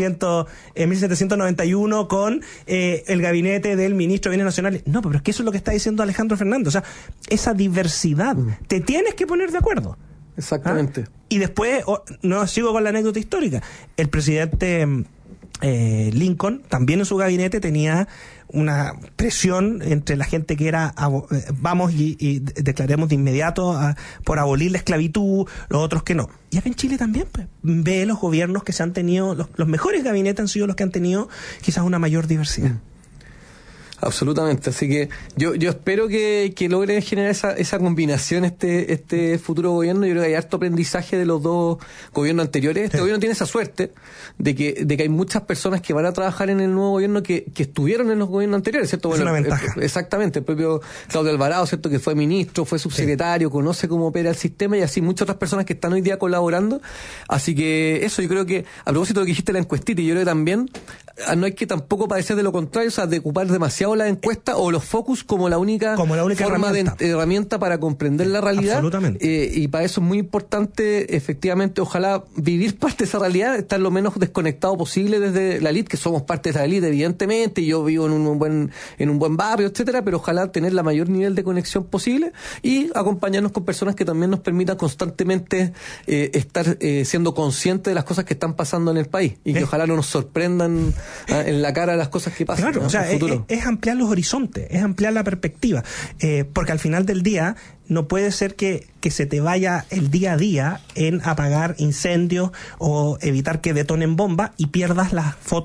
[SPEAKER 2] 1791 con el gabinete del ministro de Bienes Nacionales. No, pero es que eso es lo que está diciendo Alejandro Fernández. O sea, esa diversidad, te tienes que poner de acuerdo.
[SPEAKER 11] Exactamente.
[SPEAKER 2] Y después, no sigo con la anécdota histórica, el presidente Lincoln también en su gabinete tenía una presión entre la gente que era vamos y declaremos de inmediato por abolir la esclavitud, los otros que no. Y acá en Chile también pues, ve los gobiernos que se han tenido, los mejores gabinetes han sido los que han tenido quizás una mayor diversidad.
[SPEAKER 11] Absolutamente, así que yo espero que logren generar esa combinación este futuro gobierno. Yo creo que hay harto aprendizaje de los dos gobiernos anteriores. Este gobierno tiene esa suerte de que hay muchas personas que van a trabajar en el nuevo gobierno que estuvieron en los gobiernos anteriores, ¿cierto?
[SPEAKER 2] Es una ventaja.
[SPEAKER 11] Exactamente, el propio Claudio Alvarado, ¿cierto? Que fue ministro, fue subsecretario, conoce cómo opera el sistema, y así muchas otras personas que están hoy día colaborando. Así que eso, yo creo que, a propósito de lo que dijiste la encuestita, yo creo que también no hay que tampoco padecer de lo contrario, o sea, de ocupar demasiado la encuesta o los focus como la única forma herramienta para comprender la realidad.
[SPEAKER 2] Absolutamente.
[SPEAKER 11] Y para eso es muy importante, efectivamente, ojalá vivir parte de esa realidad, estar lo menos desconectado posible desde la elite, que somos parte de la elite, evidentemente, y yo vivo en un buen barrio, etcétera, pero ojalá tener la mayor nivel de conexión posible y acompañarnos con personas que también nos permitan constantemente estar siendo conscientes de las cosas que están pasando en el país y que ojalá no nos sorprendan en la cara las cosas que pasan.
[SPEAKER 2] Claro, o sea, es ampliar los horizontes, es ampliar la perspectiva, porque al final del día no puede ser que se te vaya el día a día en apagar incendios o evitar que detonen bombas y pierdas la foto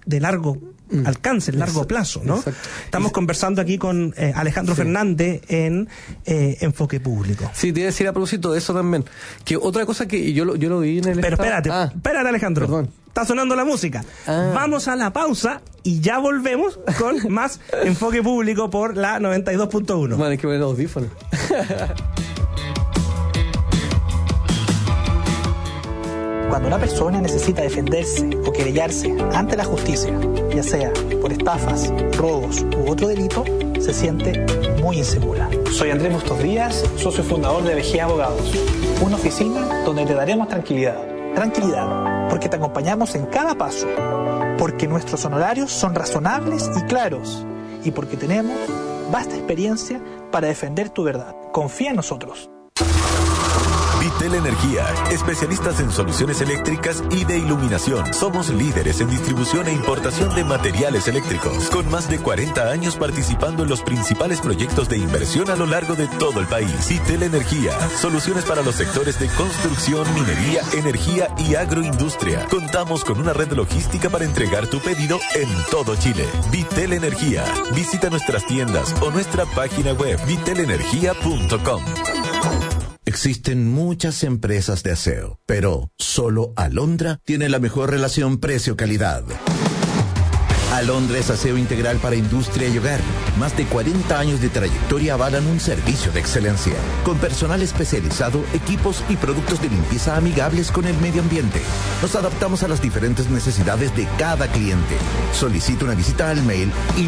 [SPEAKER 2] de largo alcance, largo plazo, ¿no?
[SPEAKER 11] Exacto.
[SPEAKER 2] Estamos conversando aquí con Alejandro Fernández en Enfoque Público.
[SPEAKER 11] Sí, te iba a decir a propósito de eso también, que otra cosa que yo lo vi en el
[SPEAKER 2] Pero
[SPEAKER 11] estado...
[SPEAKER 2] espérate Alejandro.
[SPEAKER 11] Perdón.
[SPEAKER 2] Está sonando la música. Vamos a la pausa y ya volvemos con más Enfoque Público por la 92.1.
[SPEAKER 11] Bueno, hay que poner los audífonos.
[SPEAKER 12] Cuando una persona necesita defenderse o querellarse ante la justicia, ya sea por estafas, robos u otro delito, se siente muy insegura. Soy Andrés Bustos Díaz, socio fundador de BG Abogados, una oficina donde te daremos tranquilidad. Tranquilidad, porque te acompañamos en cada paso, porque nuestros honorarios son razonables y claros, y porque tenemos vasta experiencia para defender tu verdad. Confía en nosotros.
[SPEAKER 13] Vitel Energía, especialistas en soluciones eléctricas y de iluminación. Somos líderes en distribución e importación de materiales eléctricos, con más de 40 años participando en los principales proyectos de inversión a lo largo de todo el país. Vitel Energía, soluciones para los sectores de construcción, minería, energía y agroindustria. Contamos con una red logística para entregar tu pedido en todo Chile. Vitel Energía, visita nuestras tiendas o nuestra página web vitelenergia.com.
[SPEAKER 9] Existen muchas empresas de aseo, pero solo Alondra tiene la mejor relación precio-calidad. Alondra es aseo integral para industria y hogar. Más de 40 años de trayectoria avalan un servicio de excelencia, con personal especializado, equipos y productos de limpieza amigables con el medio ambiente. Nos adaptamos a las diferentes necesidades de cada cliente. Solicita una visita al mail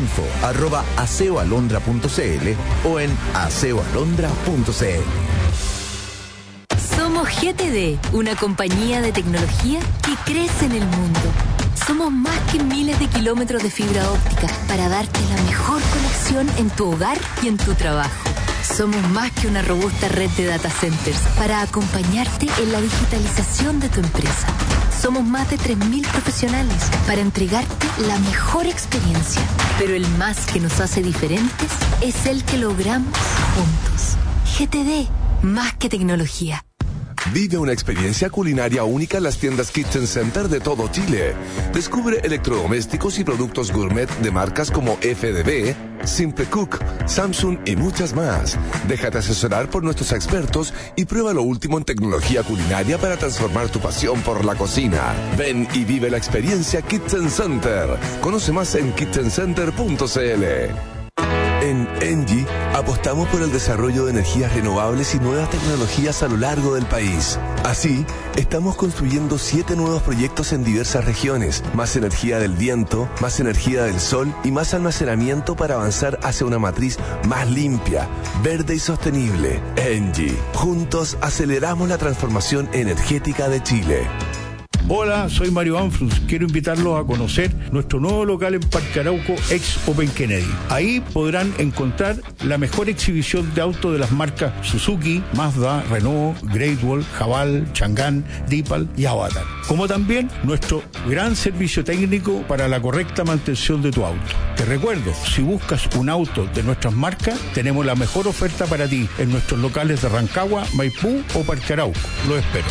[SPEAKER 9] info@aseoalondra.cl o en aseoalondra.cl.
[SPEAKER 14] Somos GTD, una compañía de tecnología que crece en el mundo. Somos más que miles de kilómetros de fibra óptica para darte la mejor conexión en tu hogar y en tu trabajo. Somos más que una robusta red de data centers para acompañarte en la digitalización de tu empresa. Somos más de 3.000 profesionales para entregarte la mejor experiencia. Pero el más que nos hace diferentes es el que logramos juntos. GTD, más que tecnología.
[SPEAKER 1] Vive una experiencia culinaria única en las tiendas Kitchen Center de todo Chile. Descubre electrodomésticos y productos gourmet de marcas como FDB, Simple Cook, Samsung y muchas más. Déjate asesorar por nuestros expertos y prueba lo último en tecnología culinaria para transformar tu pasión por la cocina. Ven y vive la experiencia Kitchen Center. Conoce más en kitchencenter.cl. En Engie apostamos por el desarrollo de energías renovables y nuevas tecnologías a lo largo del país. Así, estamos construyendo 7 nuevos proyectos en diversas regiones, más energía del viento, más energía del sol y más almacenamiento para avanzar hacia una matriz más limpia, verde y sostenible. Engie, juntos aceleramos la transformación energética de Chile.
[SPEAKER 15] Hola, soy Mario Anfrus. Quiero invitarlos a conocer nuestro nuevo local en Parque Arauco, ex Open Kennedy. Ahí podrán encontrar la mejor exhibición de autos de las marcas Suzuki, Mazda, Renault, Great Wall, Haval, Chang'an, Deepal y Avatar. Como también nuestro gran servicio técnico para la correcta mantención de tu auto. Te recuerdo, si buscas un auto de nuestras marcas, tenemos la mejor oferta para ti en nuestros locales de Rancagua, Maipú o Parque Arauco. Lo espero.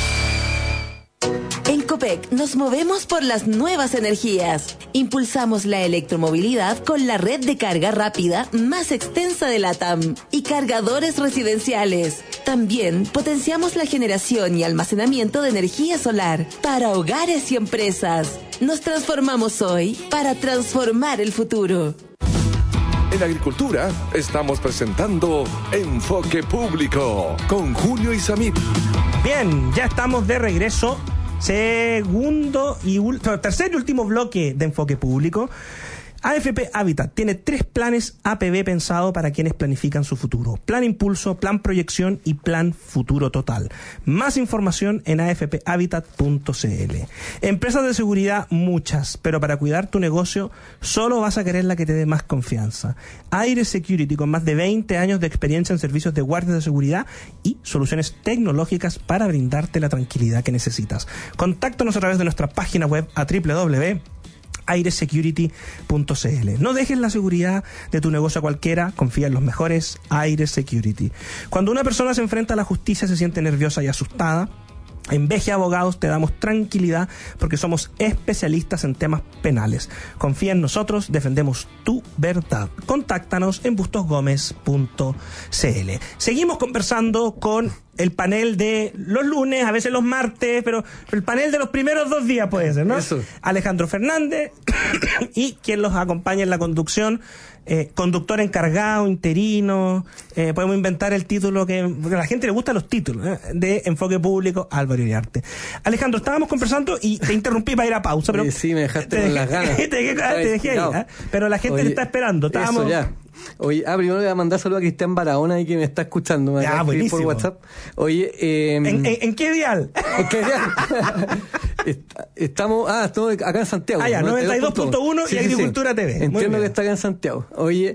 [SPEAKER 8] En Copec nos movemos por las nuevas energías. Impulsamos la electromovilidad con la red de carga rápida más extensa de LATAM y cargadores residenciales. También potenciamos la generación y almacenamiento de energía solar para hogares y empresas. Nos transformamos hoy para transformar el futuro.
[SPEAKER 1] En agricultura estamos presentando Enfoque Público con Julio Isamit.
[SPEAKER 2] Bien, ya estamos de regreso. Tercer y último bloque de Enfoque Público. AFP Habitat tiene 3 planes APB pensados para quienes planifican su futuro: Plan Impulso, Plan Proyección y Plan Futuro Total. Más información en afphabitat.cl. Empresas de seguridad muchas, pero para cuidar tu negocio solo vas a querer la que te dé más confianza. Aire Security, con más de 20 años de experiencia en servicios de guardia de seguridad y soluciones tecnológicas para brindarte la tranquilidad que necesitas. Contáctanos a través de nuestra página web a www.airesecurity.cl. No dejes la seguridad de tu negocio a cualquiera, confía en los mejores. Aire Security. Cuando una persona se enfrenta a la justicia, se siente nerviosa y asustada. En BG Abogados te damos tranquilidad porque somos especialistas en temas penales. Confía en nosotros, defendemos tu verdad. Contáctanos en bustosgomez.cl. Seguimos conversando con el panel de los lunes, a veces los martes, pero el panel de los primeros 2 días puede ser, ¿no? Eso. Alejandro Fernández y quien los acompaña en la conducción, conductor encargado, interino, podemos inventar el título porque a la gente le gustan los títulos, de Enfoque Público, Álvaro Iriarte. Alejandro, estábamos conversando y te interrumpí para ir a pausa, pero
[SPEAKER 11] sí, me dejaste con las ganas.
[SPEAKER 2] te dejé ahí, pero la gente te está esperando.
[SPEAKER 11] Eso ya. Oye, primero le voy a mandar saludos a Cristian Barahona y que me está escuchando. Me por WhatsApp. Oye,
[SPEAKER 2] ¿En qué dial?
[SPEAKER 11] ¿En qué dial? Estamos acá en Santiago.
[SPEAKER 2] Ya, 92.1 y Agricultura TV.
[SPEAKER 11] Entiendo que está acá en Santiago. Oye,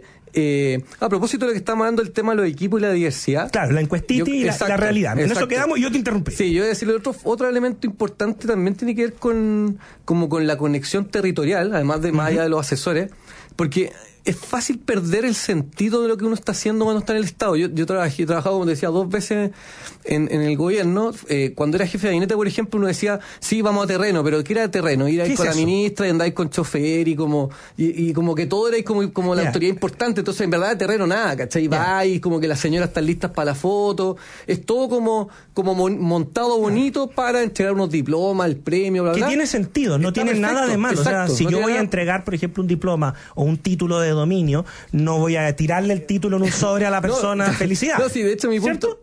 [SPEAKER 11] a propósito de lo que estamos hablando, el tema de los equipos y la diversidad.
[SPEAKER 2] Claro, la encuestita y la realidad. En eso quedamos y yo te interrumpí.
[SPEAKER 11] Sí, yo voy a decirle otro elemento importante también tiene que ver con la conexión territorial, además de más allá de los asesores, porque es fácil perder el sentido de lo que uno está haciendo cuando está en el Estado. Yo he trabajado, como te decía, 2 veces en el gobierno. Cuando era jefe de gabinete, por ejemplo, uno decía, sí, vamos a terreno, pero ¿qué era terreno? Ir ahí con la ministra y andáis con chofer y como que todo era como la autoridad importante. Entonces, en verdad, de terreno nada, ¿cachai? Vais, como que las señoras están listas para la foto. Es todo como montado bonito para entregar unos diplomas, el premio, bla, bla.
[SPEAKER 2] Que tiene sentido, no tiene nada de malo. Exacto, o sea, si yo voy a entregar, por ejemplo, un diploma o un título de dominio, no voy a tirarle el título en un sobre a la persona. Felicidad.
[SPEAKER 11] No, sí, de hecho mi punto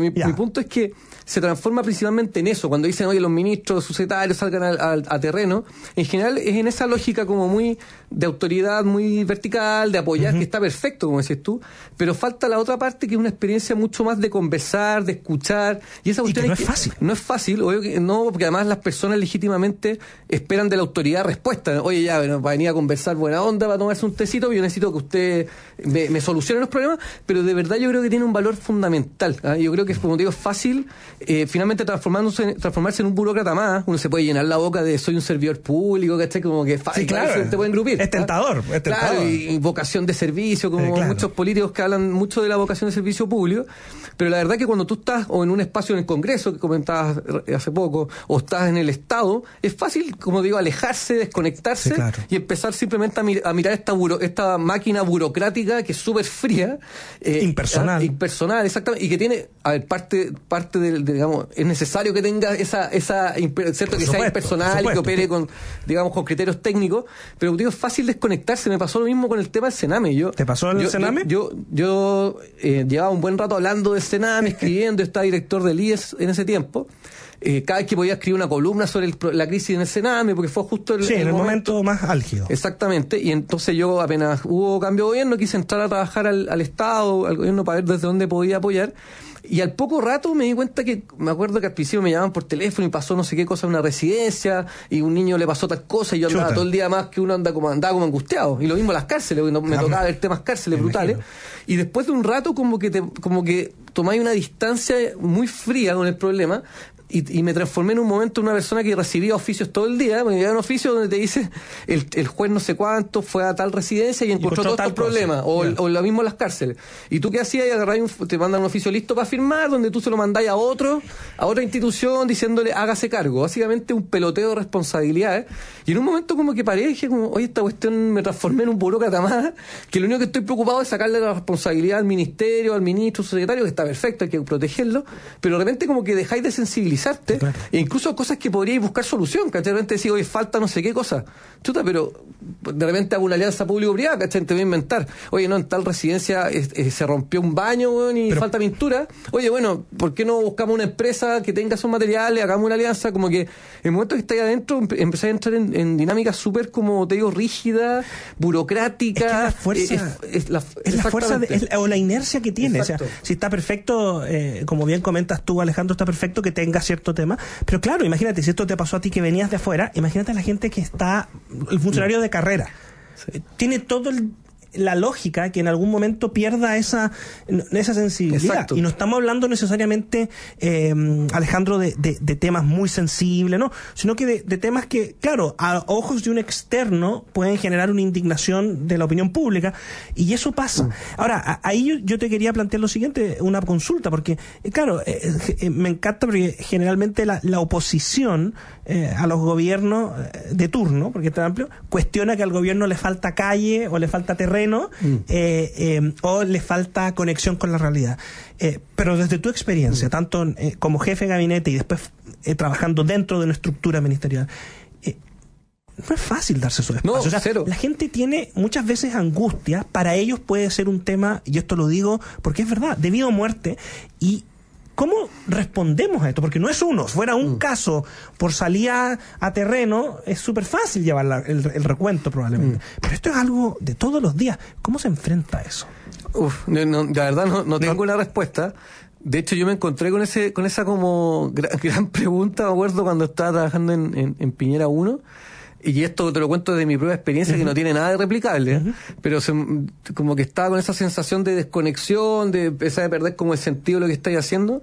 [SPEAKER 11] es que se transforma principalmente en eso. Cuando dicen, oye, los ministros, sus secretarios salgan a terreno, en general es en esa lógica como muy de autoridad, muy vertical, de apoyar, que está perfecto, como decís tú, pero falta la otra parte que es una experiencia mucho más de conversar, de escuchar, y esa cuestión
[SPEAKER 2] no es fácil.
[SPEAKER 11] No es fácil, obvio que no, porque además las personas legítimamente esperan de la autoridad respuesta. Oye, ya, bueno, para venir a conversar buena onda, para tomarse un tecito, yo necesito que usted me solucione los problemas, pero de verdad yo creo que tiene un valor fundamental. Yo creo que, como digo, es fácil finalmente transformarse en un burócrata más. Uno se puede llenar la boca de soy un servidor público, ¿cachai? Como que fácil,
[SPEAKER 2] claro,
[SPEAKER 11] te pueden grupir.
[SPEAKER 2] Es tentador.
[SPEAKER 11] Claro, y vocación de servicio, como muchos políticos que hablan mucho de la vocación de servicio público, pero la verdad que cuando tú estás o en un espacio en el Congreso, que comentabas hace poco, o estás en el Estado, es fácil, como digo, alejarse, desconectarse y empezar simplemente a mirar esta máquina burocrática que es súper fría.
[SPEAKER 2] Impersonal,
[SPEAKER 11] exactamente, y que tiene, parte del, digamos, es necesario que tenga esa cierto, que sea impersonal y que opere con criterios técnicos, pero digo, es fácil desconectarse. Me pasó lo mismo con el tema del Sename.
[SPEAKER 2] ¿Te pasó en el Sename?
[SPEAKER 11] Yo llevaba un buen rato hablando del Sename, escribiendo, estaba director del IES en ese tiempo. Cada vez que podía escribir una columna sobre la crisis en el Sename, porque fue justo
[SPEAKER 2] en el momento más álgido.
[SPEAKER 11] Exactamente, y entonces yo apenas hubo cambio de gobierno, quise entrar a trabajar al Estado, al gobierno, para ver desde dónde podía apoyar. Y al poco rato me di cuenta que, me acuerdo que al principio me llamaban por teléfono y pasó no sé qué cosa en una residencia, y un niño le pasó tal cosa, y yo andaba todo el día más que uno andaba como angustiado. Y lo mismo en las cárceles, porque me tocaba ver temas cárceles brutales. Y después de un rato como que tomáis una distancia muy fría con el problema, y me transformé en un momento en una persona que recibía oficios todo el día. Me llegaba un oficio donde te dice el juez no sé cuánto fue a tal residencia y encontró todos estos problemas, o lo mismo en las cárceles. Y tú qué hacías, y te mandan un oficio listo para firmar, donde tú se lo mandáis a otra institución diciéndole hágase cargo. Básicamente un peloteo de responsabilidades. Y en un momento como que paré y dije como, oye, esta cuestión, me transformé en un burócrata más, que lo único que estoy preocupado es sacarle la responsabilidad al ministerio, al ministro, al secretario, que está perfecto, hay que protegerlo, pero de repente como que dejáis de sensibilizarte, e incluso cosas que podríais buscar solución, ¿cachai? De repente decís, oye, falta no sé qué cosa, chuta, pero de repente hago una alianza público-privada, ¿cachai? Te voy a inventar, oye, no, en tal residencia se rompió un baño, y falta pintura, oye, bueno, ¿por qué no buscamos una empresa que tenga esos materiales, hagamos una alianza? Como que en el momento que estáis adentro empecé a entrar en dinámicas súper, como te digo, rígida, burocrática.
[SPEAKER 2] Es la fuerza o la inercia que tiene. Exacto. O sea, si está perfecto, como bien comentas tú, Alejandro, está perfecto que tenga cierto tema, pero claro, imagínate, si esto te pasó a ti que venías de afuera, imagínate a la gente que está, el funcionario de carrera, tiene todo la lógica que en algún momento pierda esa sensibilidad.
[SPEAKER 11] Exacto.
[SPEAKER 2] Y no estamos hablando necesariamente, Alejandro, de temas muy sensibles, ¿no? Sino que de temas que, claro, a ojos de un externo pueden generar una indignación de la opinión pública, y eso pasa. Ahora, ahí yo te quería plantear lo siguiente, una consulta, porque, claro, me encanta porque generalmente la oposición a los gobiernos de turno, porque está amplio, cuestiona que al gobierno le falta calle o le falta terreno o le falta conexión con la realidad. Pero desde tu experiencia, tanto como jefe de gabinete y después trabajando dentro de una estructura ministerial, no es fácil darse esos espacios.
[SPEAKER 11] No, cero.
[SPEAKER 2] La gente tiene muchas veces angustia. Para ellos puede ser un tema, y esto lo digo porque es verdad, de vida o muerte. Y ¿cómo respondemos a esto? Porque no es uno. Fuera un caso por salida a terreno, es súper fácil llevar el recuento probablemente. Pero esto es algo de todos los días. ¿Cómo se enfrenta a eso?
[SPEAKER 11] La verdad no tengo una respuesta. De hecho, yo me encontré con esa como gran pregunta, me acuerdo, cuando estaba trabajando en Piñera 1. Y esto te lo cuento de mi propia experiencia, que no tiene nada de replicable, pero como que estaba con esa sensación de desconexión, de empezar a perder como el sentido de lo que estáis haciendo,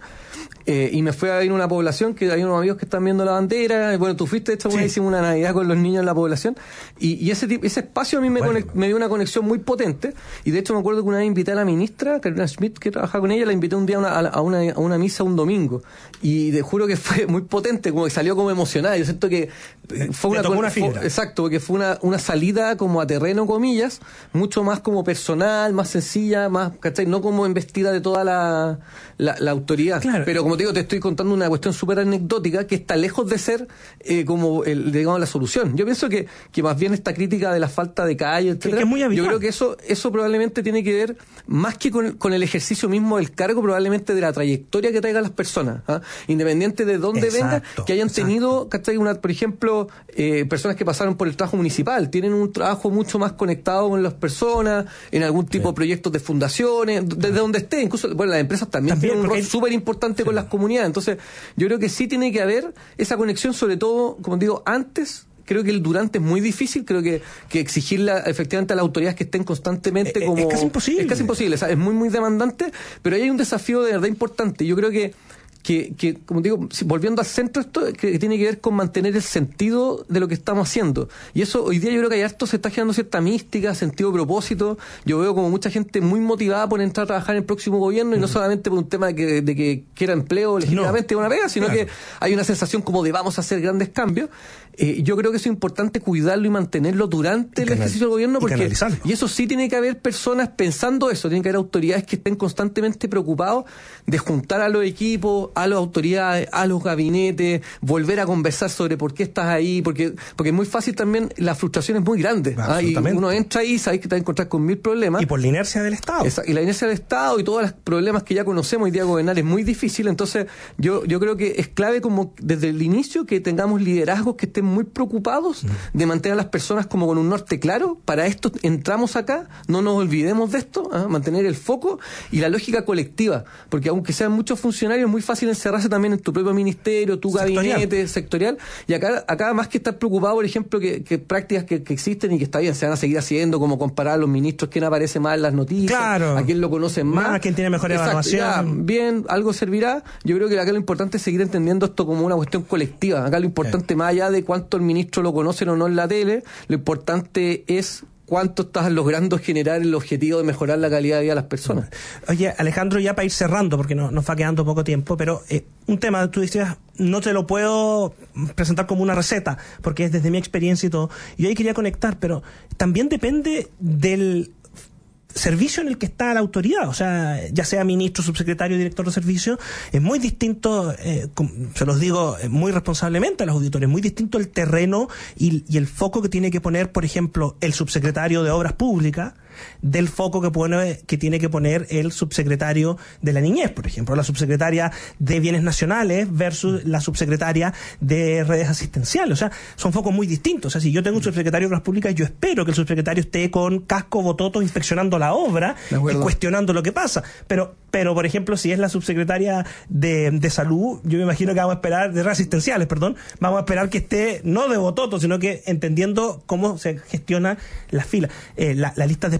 [SPEAKER 11] y me fui a ir a una población que hay unos amigos que están viendo la bandera, y bueno, tú fuiste, de hecho, hicimos una Navidad con los niños en la población, y ese espacio a mí me dio una conexión muy potente, y de hecho me acuerdo que una vez invité a la ministra, Carolina Schmidt, que trabajaba con ella, la invité un día a una misa un domingo, y te juro que fue muy potente, como que salió como emocionada. Yo siento que fue una fibra. Exacto, porque fue una salida como a terreno, comillas, mucho más como personal, más sencilla, más, ¿cachai? No como embestida de toda la autoridad. Claro. Pero como te digo, te estoy contando una cuestión súper anecdótica que está lejos de ser como digamos, la solución. Yo pienso que más bien esta crítica de la falta de calle, etcétera, es muy habitual. Yo creo que eso probablemente tiene que ver más que con el ejercicio mismo del cargo, probablemente de la trayectoria que traigan las personas, independiente de dónde vengan, que hayan tenido, ¿cachai? Por ejemplo, personas que pasaron por el trabajo municipal, tienen un trabajo mucho más conectado con las personas, en algún tipo de proyectos de fundaciones, desde donde esté, incluso, bueno, las empresas también tienen un rol súper importante con las comunidades. Entonces, yo creo que sí tiene que haber esa conexión, sobre todo, como digo, antes. Creo que el durante es muy difícil, creo que exigirle efectivamente a las autoridades que estén constantemente como...
[SPEAKER 2] Es casi imposible.
[SPEAKER 11] Es casi imposible, es muy, muy demandante, pero ahí hay un desafío de verdad importante. Yo creo que como digo, volviendo al centro, esto que tiene que ver con mantener el sentido de lo que estamos haciendo. Y eso, hoy día yo creo que hay harto, se está generando cierta mística, sentido de propósito. Yo veo como mucha gente muy motivada por entrar a trabajar en el próximo gobierno, y no solamente por un tema de que quiera empleo legítimamente una pega, sino que hay una sensación como de vamos a hacer grandes cambios. Yo creo que eso es importante cuidarlo y mantenerlo durante el ejercicio del gobierno, y eso sí tiene que haber personas pensando eso, tiene que haber autoridades que estén constantemente preocupados de juntar a los equipos, a las autoridades, a los gabinetes, volver a conversar sobre por qué estás ahí, porque es muy fácil también, la frustración es muy grande, y uno entra ahí, sabes que te va a encontrar con 1000 problemas.
[SPEAKER 2] Y por la inercia del Estado.
[SPEAKER 11] Y la inercia del Estado y todos los problemas que ya conocemos hoy día, gobernar es muy difícil. Entonces yo creo que es clave como desde el inicio que tengamos liderazgos que estén muy preocupados de mantener a las personas como con un norte claro. Para esto entramos acá, no nos olvidemos de esto, mantener el foco y la lógica colectiva, porque aunque sean muchos funcionarios, es muy fácil encerrarse también en tu propio ministerio, tu gabinete sectorial, y acá más que estar preocupado, por ejemplo, que prácticas que existen y que está bien, se van a seguir haciendo, como comparar a los ministros, quién aparece más en las noticias, a quién lo conocen más,
[SPEAKER 2] quién tiene mejor evaluación.
[SPEAKER 11] Bien, algo servirá. Yo creo que acá lo importante es seguir entendiendo esto como una cuestión colectiva. Acá lo importante, más allá de cuánto el ministro lo conocen o no en la tele, lo importante es cuánto estás logrando generar el objetivo de mejorar la calidad de vida de las personas.
[SPEAKER 2] Oye, Alejandro, ya para ir cerrando, porque nos va quedando poco tiempo, pero un tema, tú decías, no te lo puedo presentar como una receta, porque es desde mi experiencia y todo. Yo ahí quería conectar, pero también depende del servicio en el que está la autoridad, o sea, ya sea ministro, subsecretario, director de servicio, es muy distinto, se los digo muy responsablemente a los auditores, muy distinto el terreno y el foco que tiene que poner, por ejemplo, el subsecretario de Obras Públicas, del foco que tiene que poner el subsecretario de la Niñez, por ejemplo, la subsecretaria de Bienes Nacionales versus la subsecretaria de Redes Asistenciales. O sea, son focos muy distintos. O sea, si yo tengo un subsecretario de Obras Públicas, yo espero que el subsecretario esté con casco, bototo, inspeccionando la obra y cuestionando lo que pasa. Pero por ejemplo, si es la subsecretaria de Salud, yo me imagino que vamos a esperar, de Redes Asistenciales, perdón, vamos a esperar que esté no de bototo, sino que entendiendo cómo se gestiona la fila, la lista de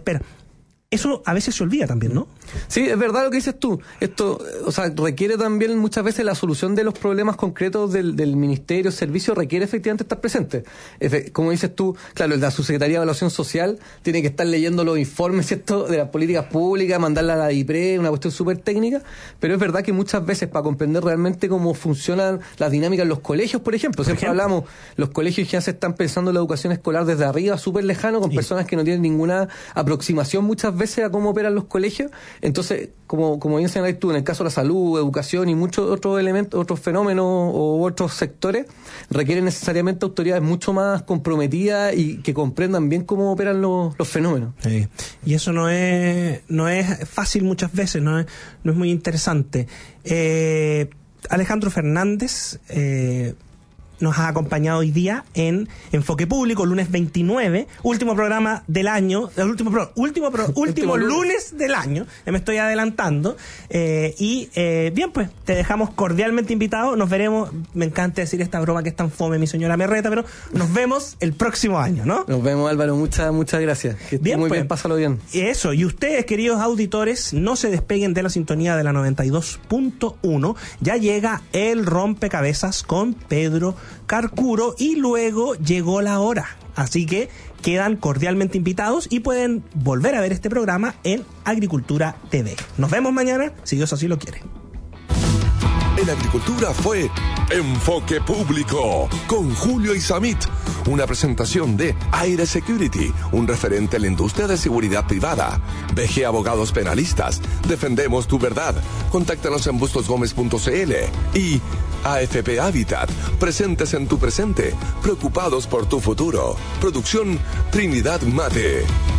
[SPEAKER 2] espera. Eso a veces se olvida también, ¿no?
[SPEAKER 11] Sí, es verdad lo que dices tú. Esto, o sea, requiere también muchas veces la solución de los problemas concretos del ministerio, servicio, requiere efectivamente estar presente. Como dices tú, claro, la Subsecretaría de Evaluación Social tiene que estar leyendo los informes, ¿cierto?, de las políticas públicas, mandarla a la DIPRE, una cuestión súper técnica, pero es verdad que muchas veces para comprender realmente cómo funcionan las dinámicas en los colegios, por ejemplo, siempre hablamos, los colegios ya se están pensando en la educación escolar desde arriba, súper lejano, con personas que no tienen ninguna aproximación muchas veces a cómo operan los colegios. Entonces, como bien señalas tú, en el caso de la salud, educación y muchos otros elementos, otros fenómenos o otros sectores, requieren necesariamente autoridades mucho más comprometidas y que comprendan bien cómo operan los fenómenos.
[SPEAKER 2] Sí. Y eso no es fácil muchas veces, no es muy interesante. Alejandro Fernández nos ha acompañado hoy día en Enfoque Público, lunes 29, último programa del año, último lunes del año, me estoy adelantando, bien, pues te dejamos cordialmente invitado, nos veremos, me encanta decir esta broma que es tan fome, mi señora me reta, pero nos vemos el próximo año, ¿no?
[SPEAKER 11] Nos vemos, Álvaro, muchas gracias, que esté muy bien, pásalo bien.
[SPEAKER 2] Eso, y ustedes, queridos auditores, no se despeguen de la sintonía de la 92.1, ya llega el rompecabezas con Pedro Carcuro y luego llegó la hora, así que quedan cordialmente invitados y pueden volver a ver este programa en Agricultura TV. Nos vemos mañana, si Dios así lo quiere.
[SPEAKER 1] En Agricultura fue Enfoque Público con Julio Isamit, una presentación de Aire Security, un referente en la industria de seguridad privada. BG Abogados Penalistas, defendemos tu verdad. Contáctanos en bustosgomez.cl y AFP Habitat, presentes en tu presente, preocupados por tu futuro. Producción Trinidad Mate.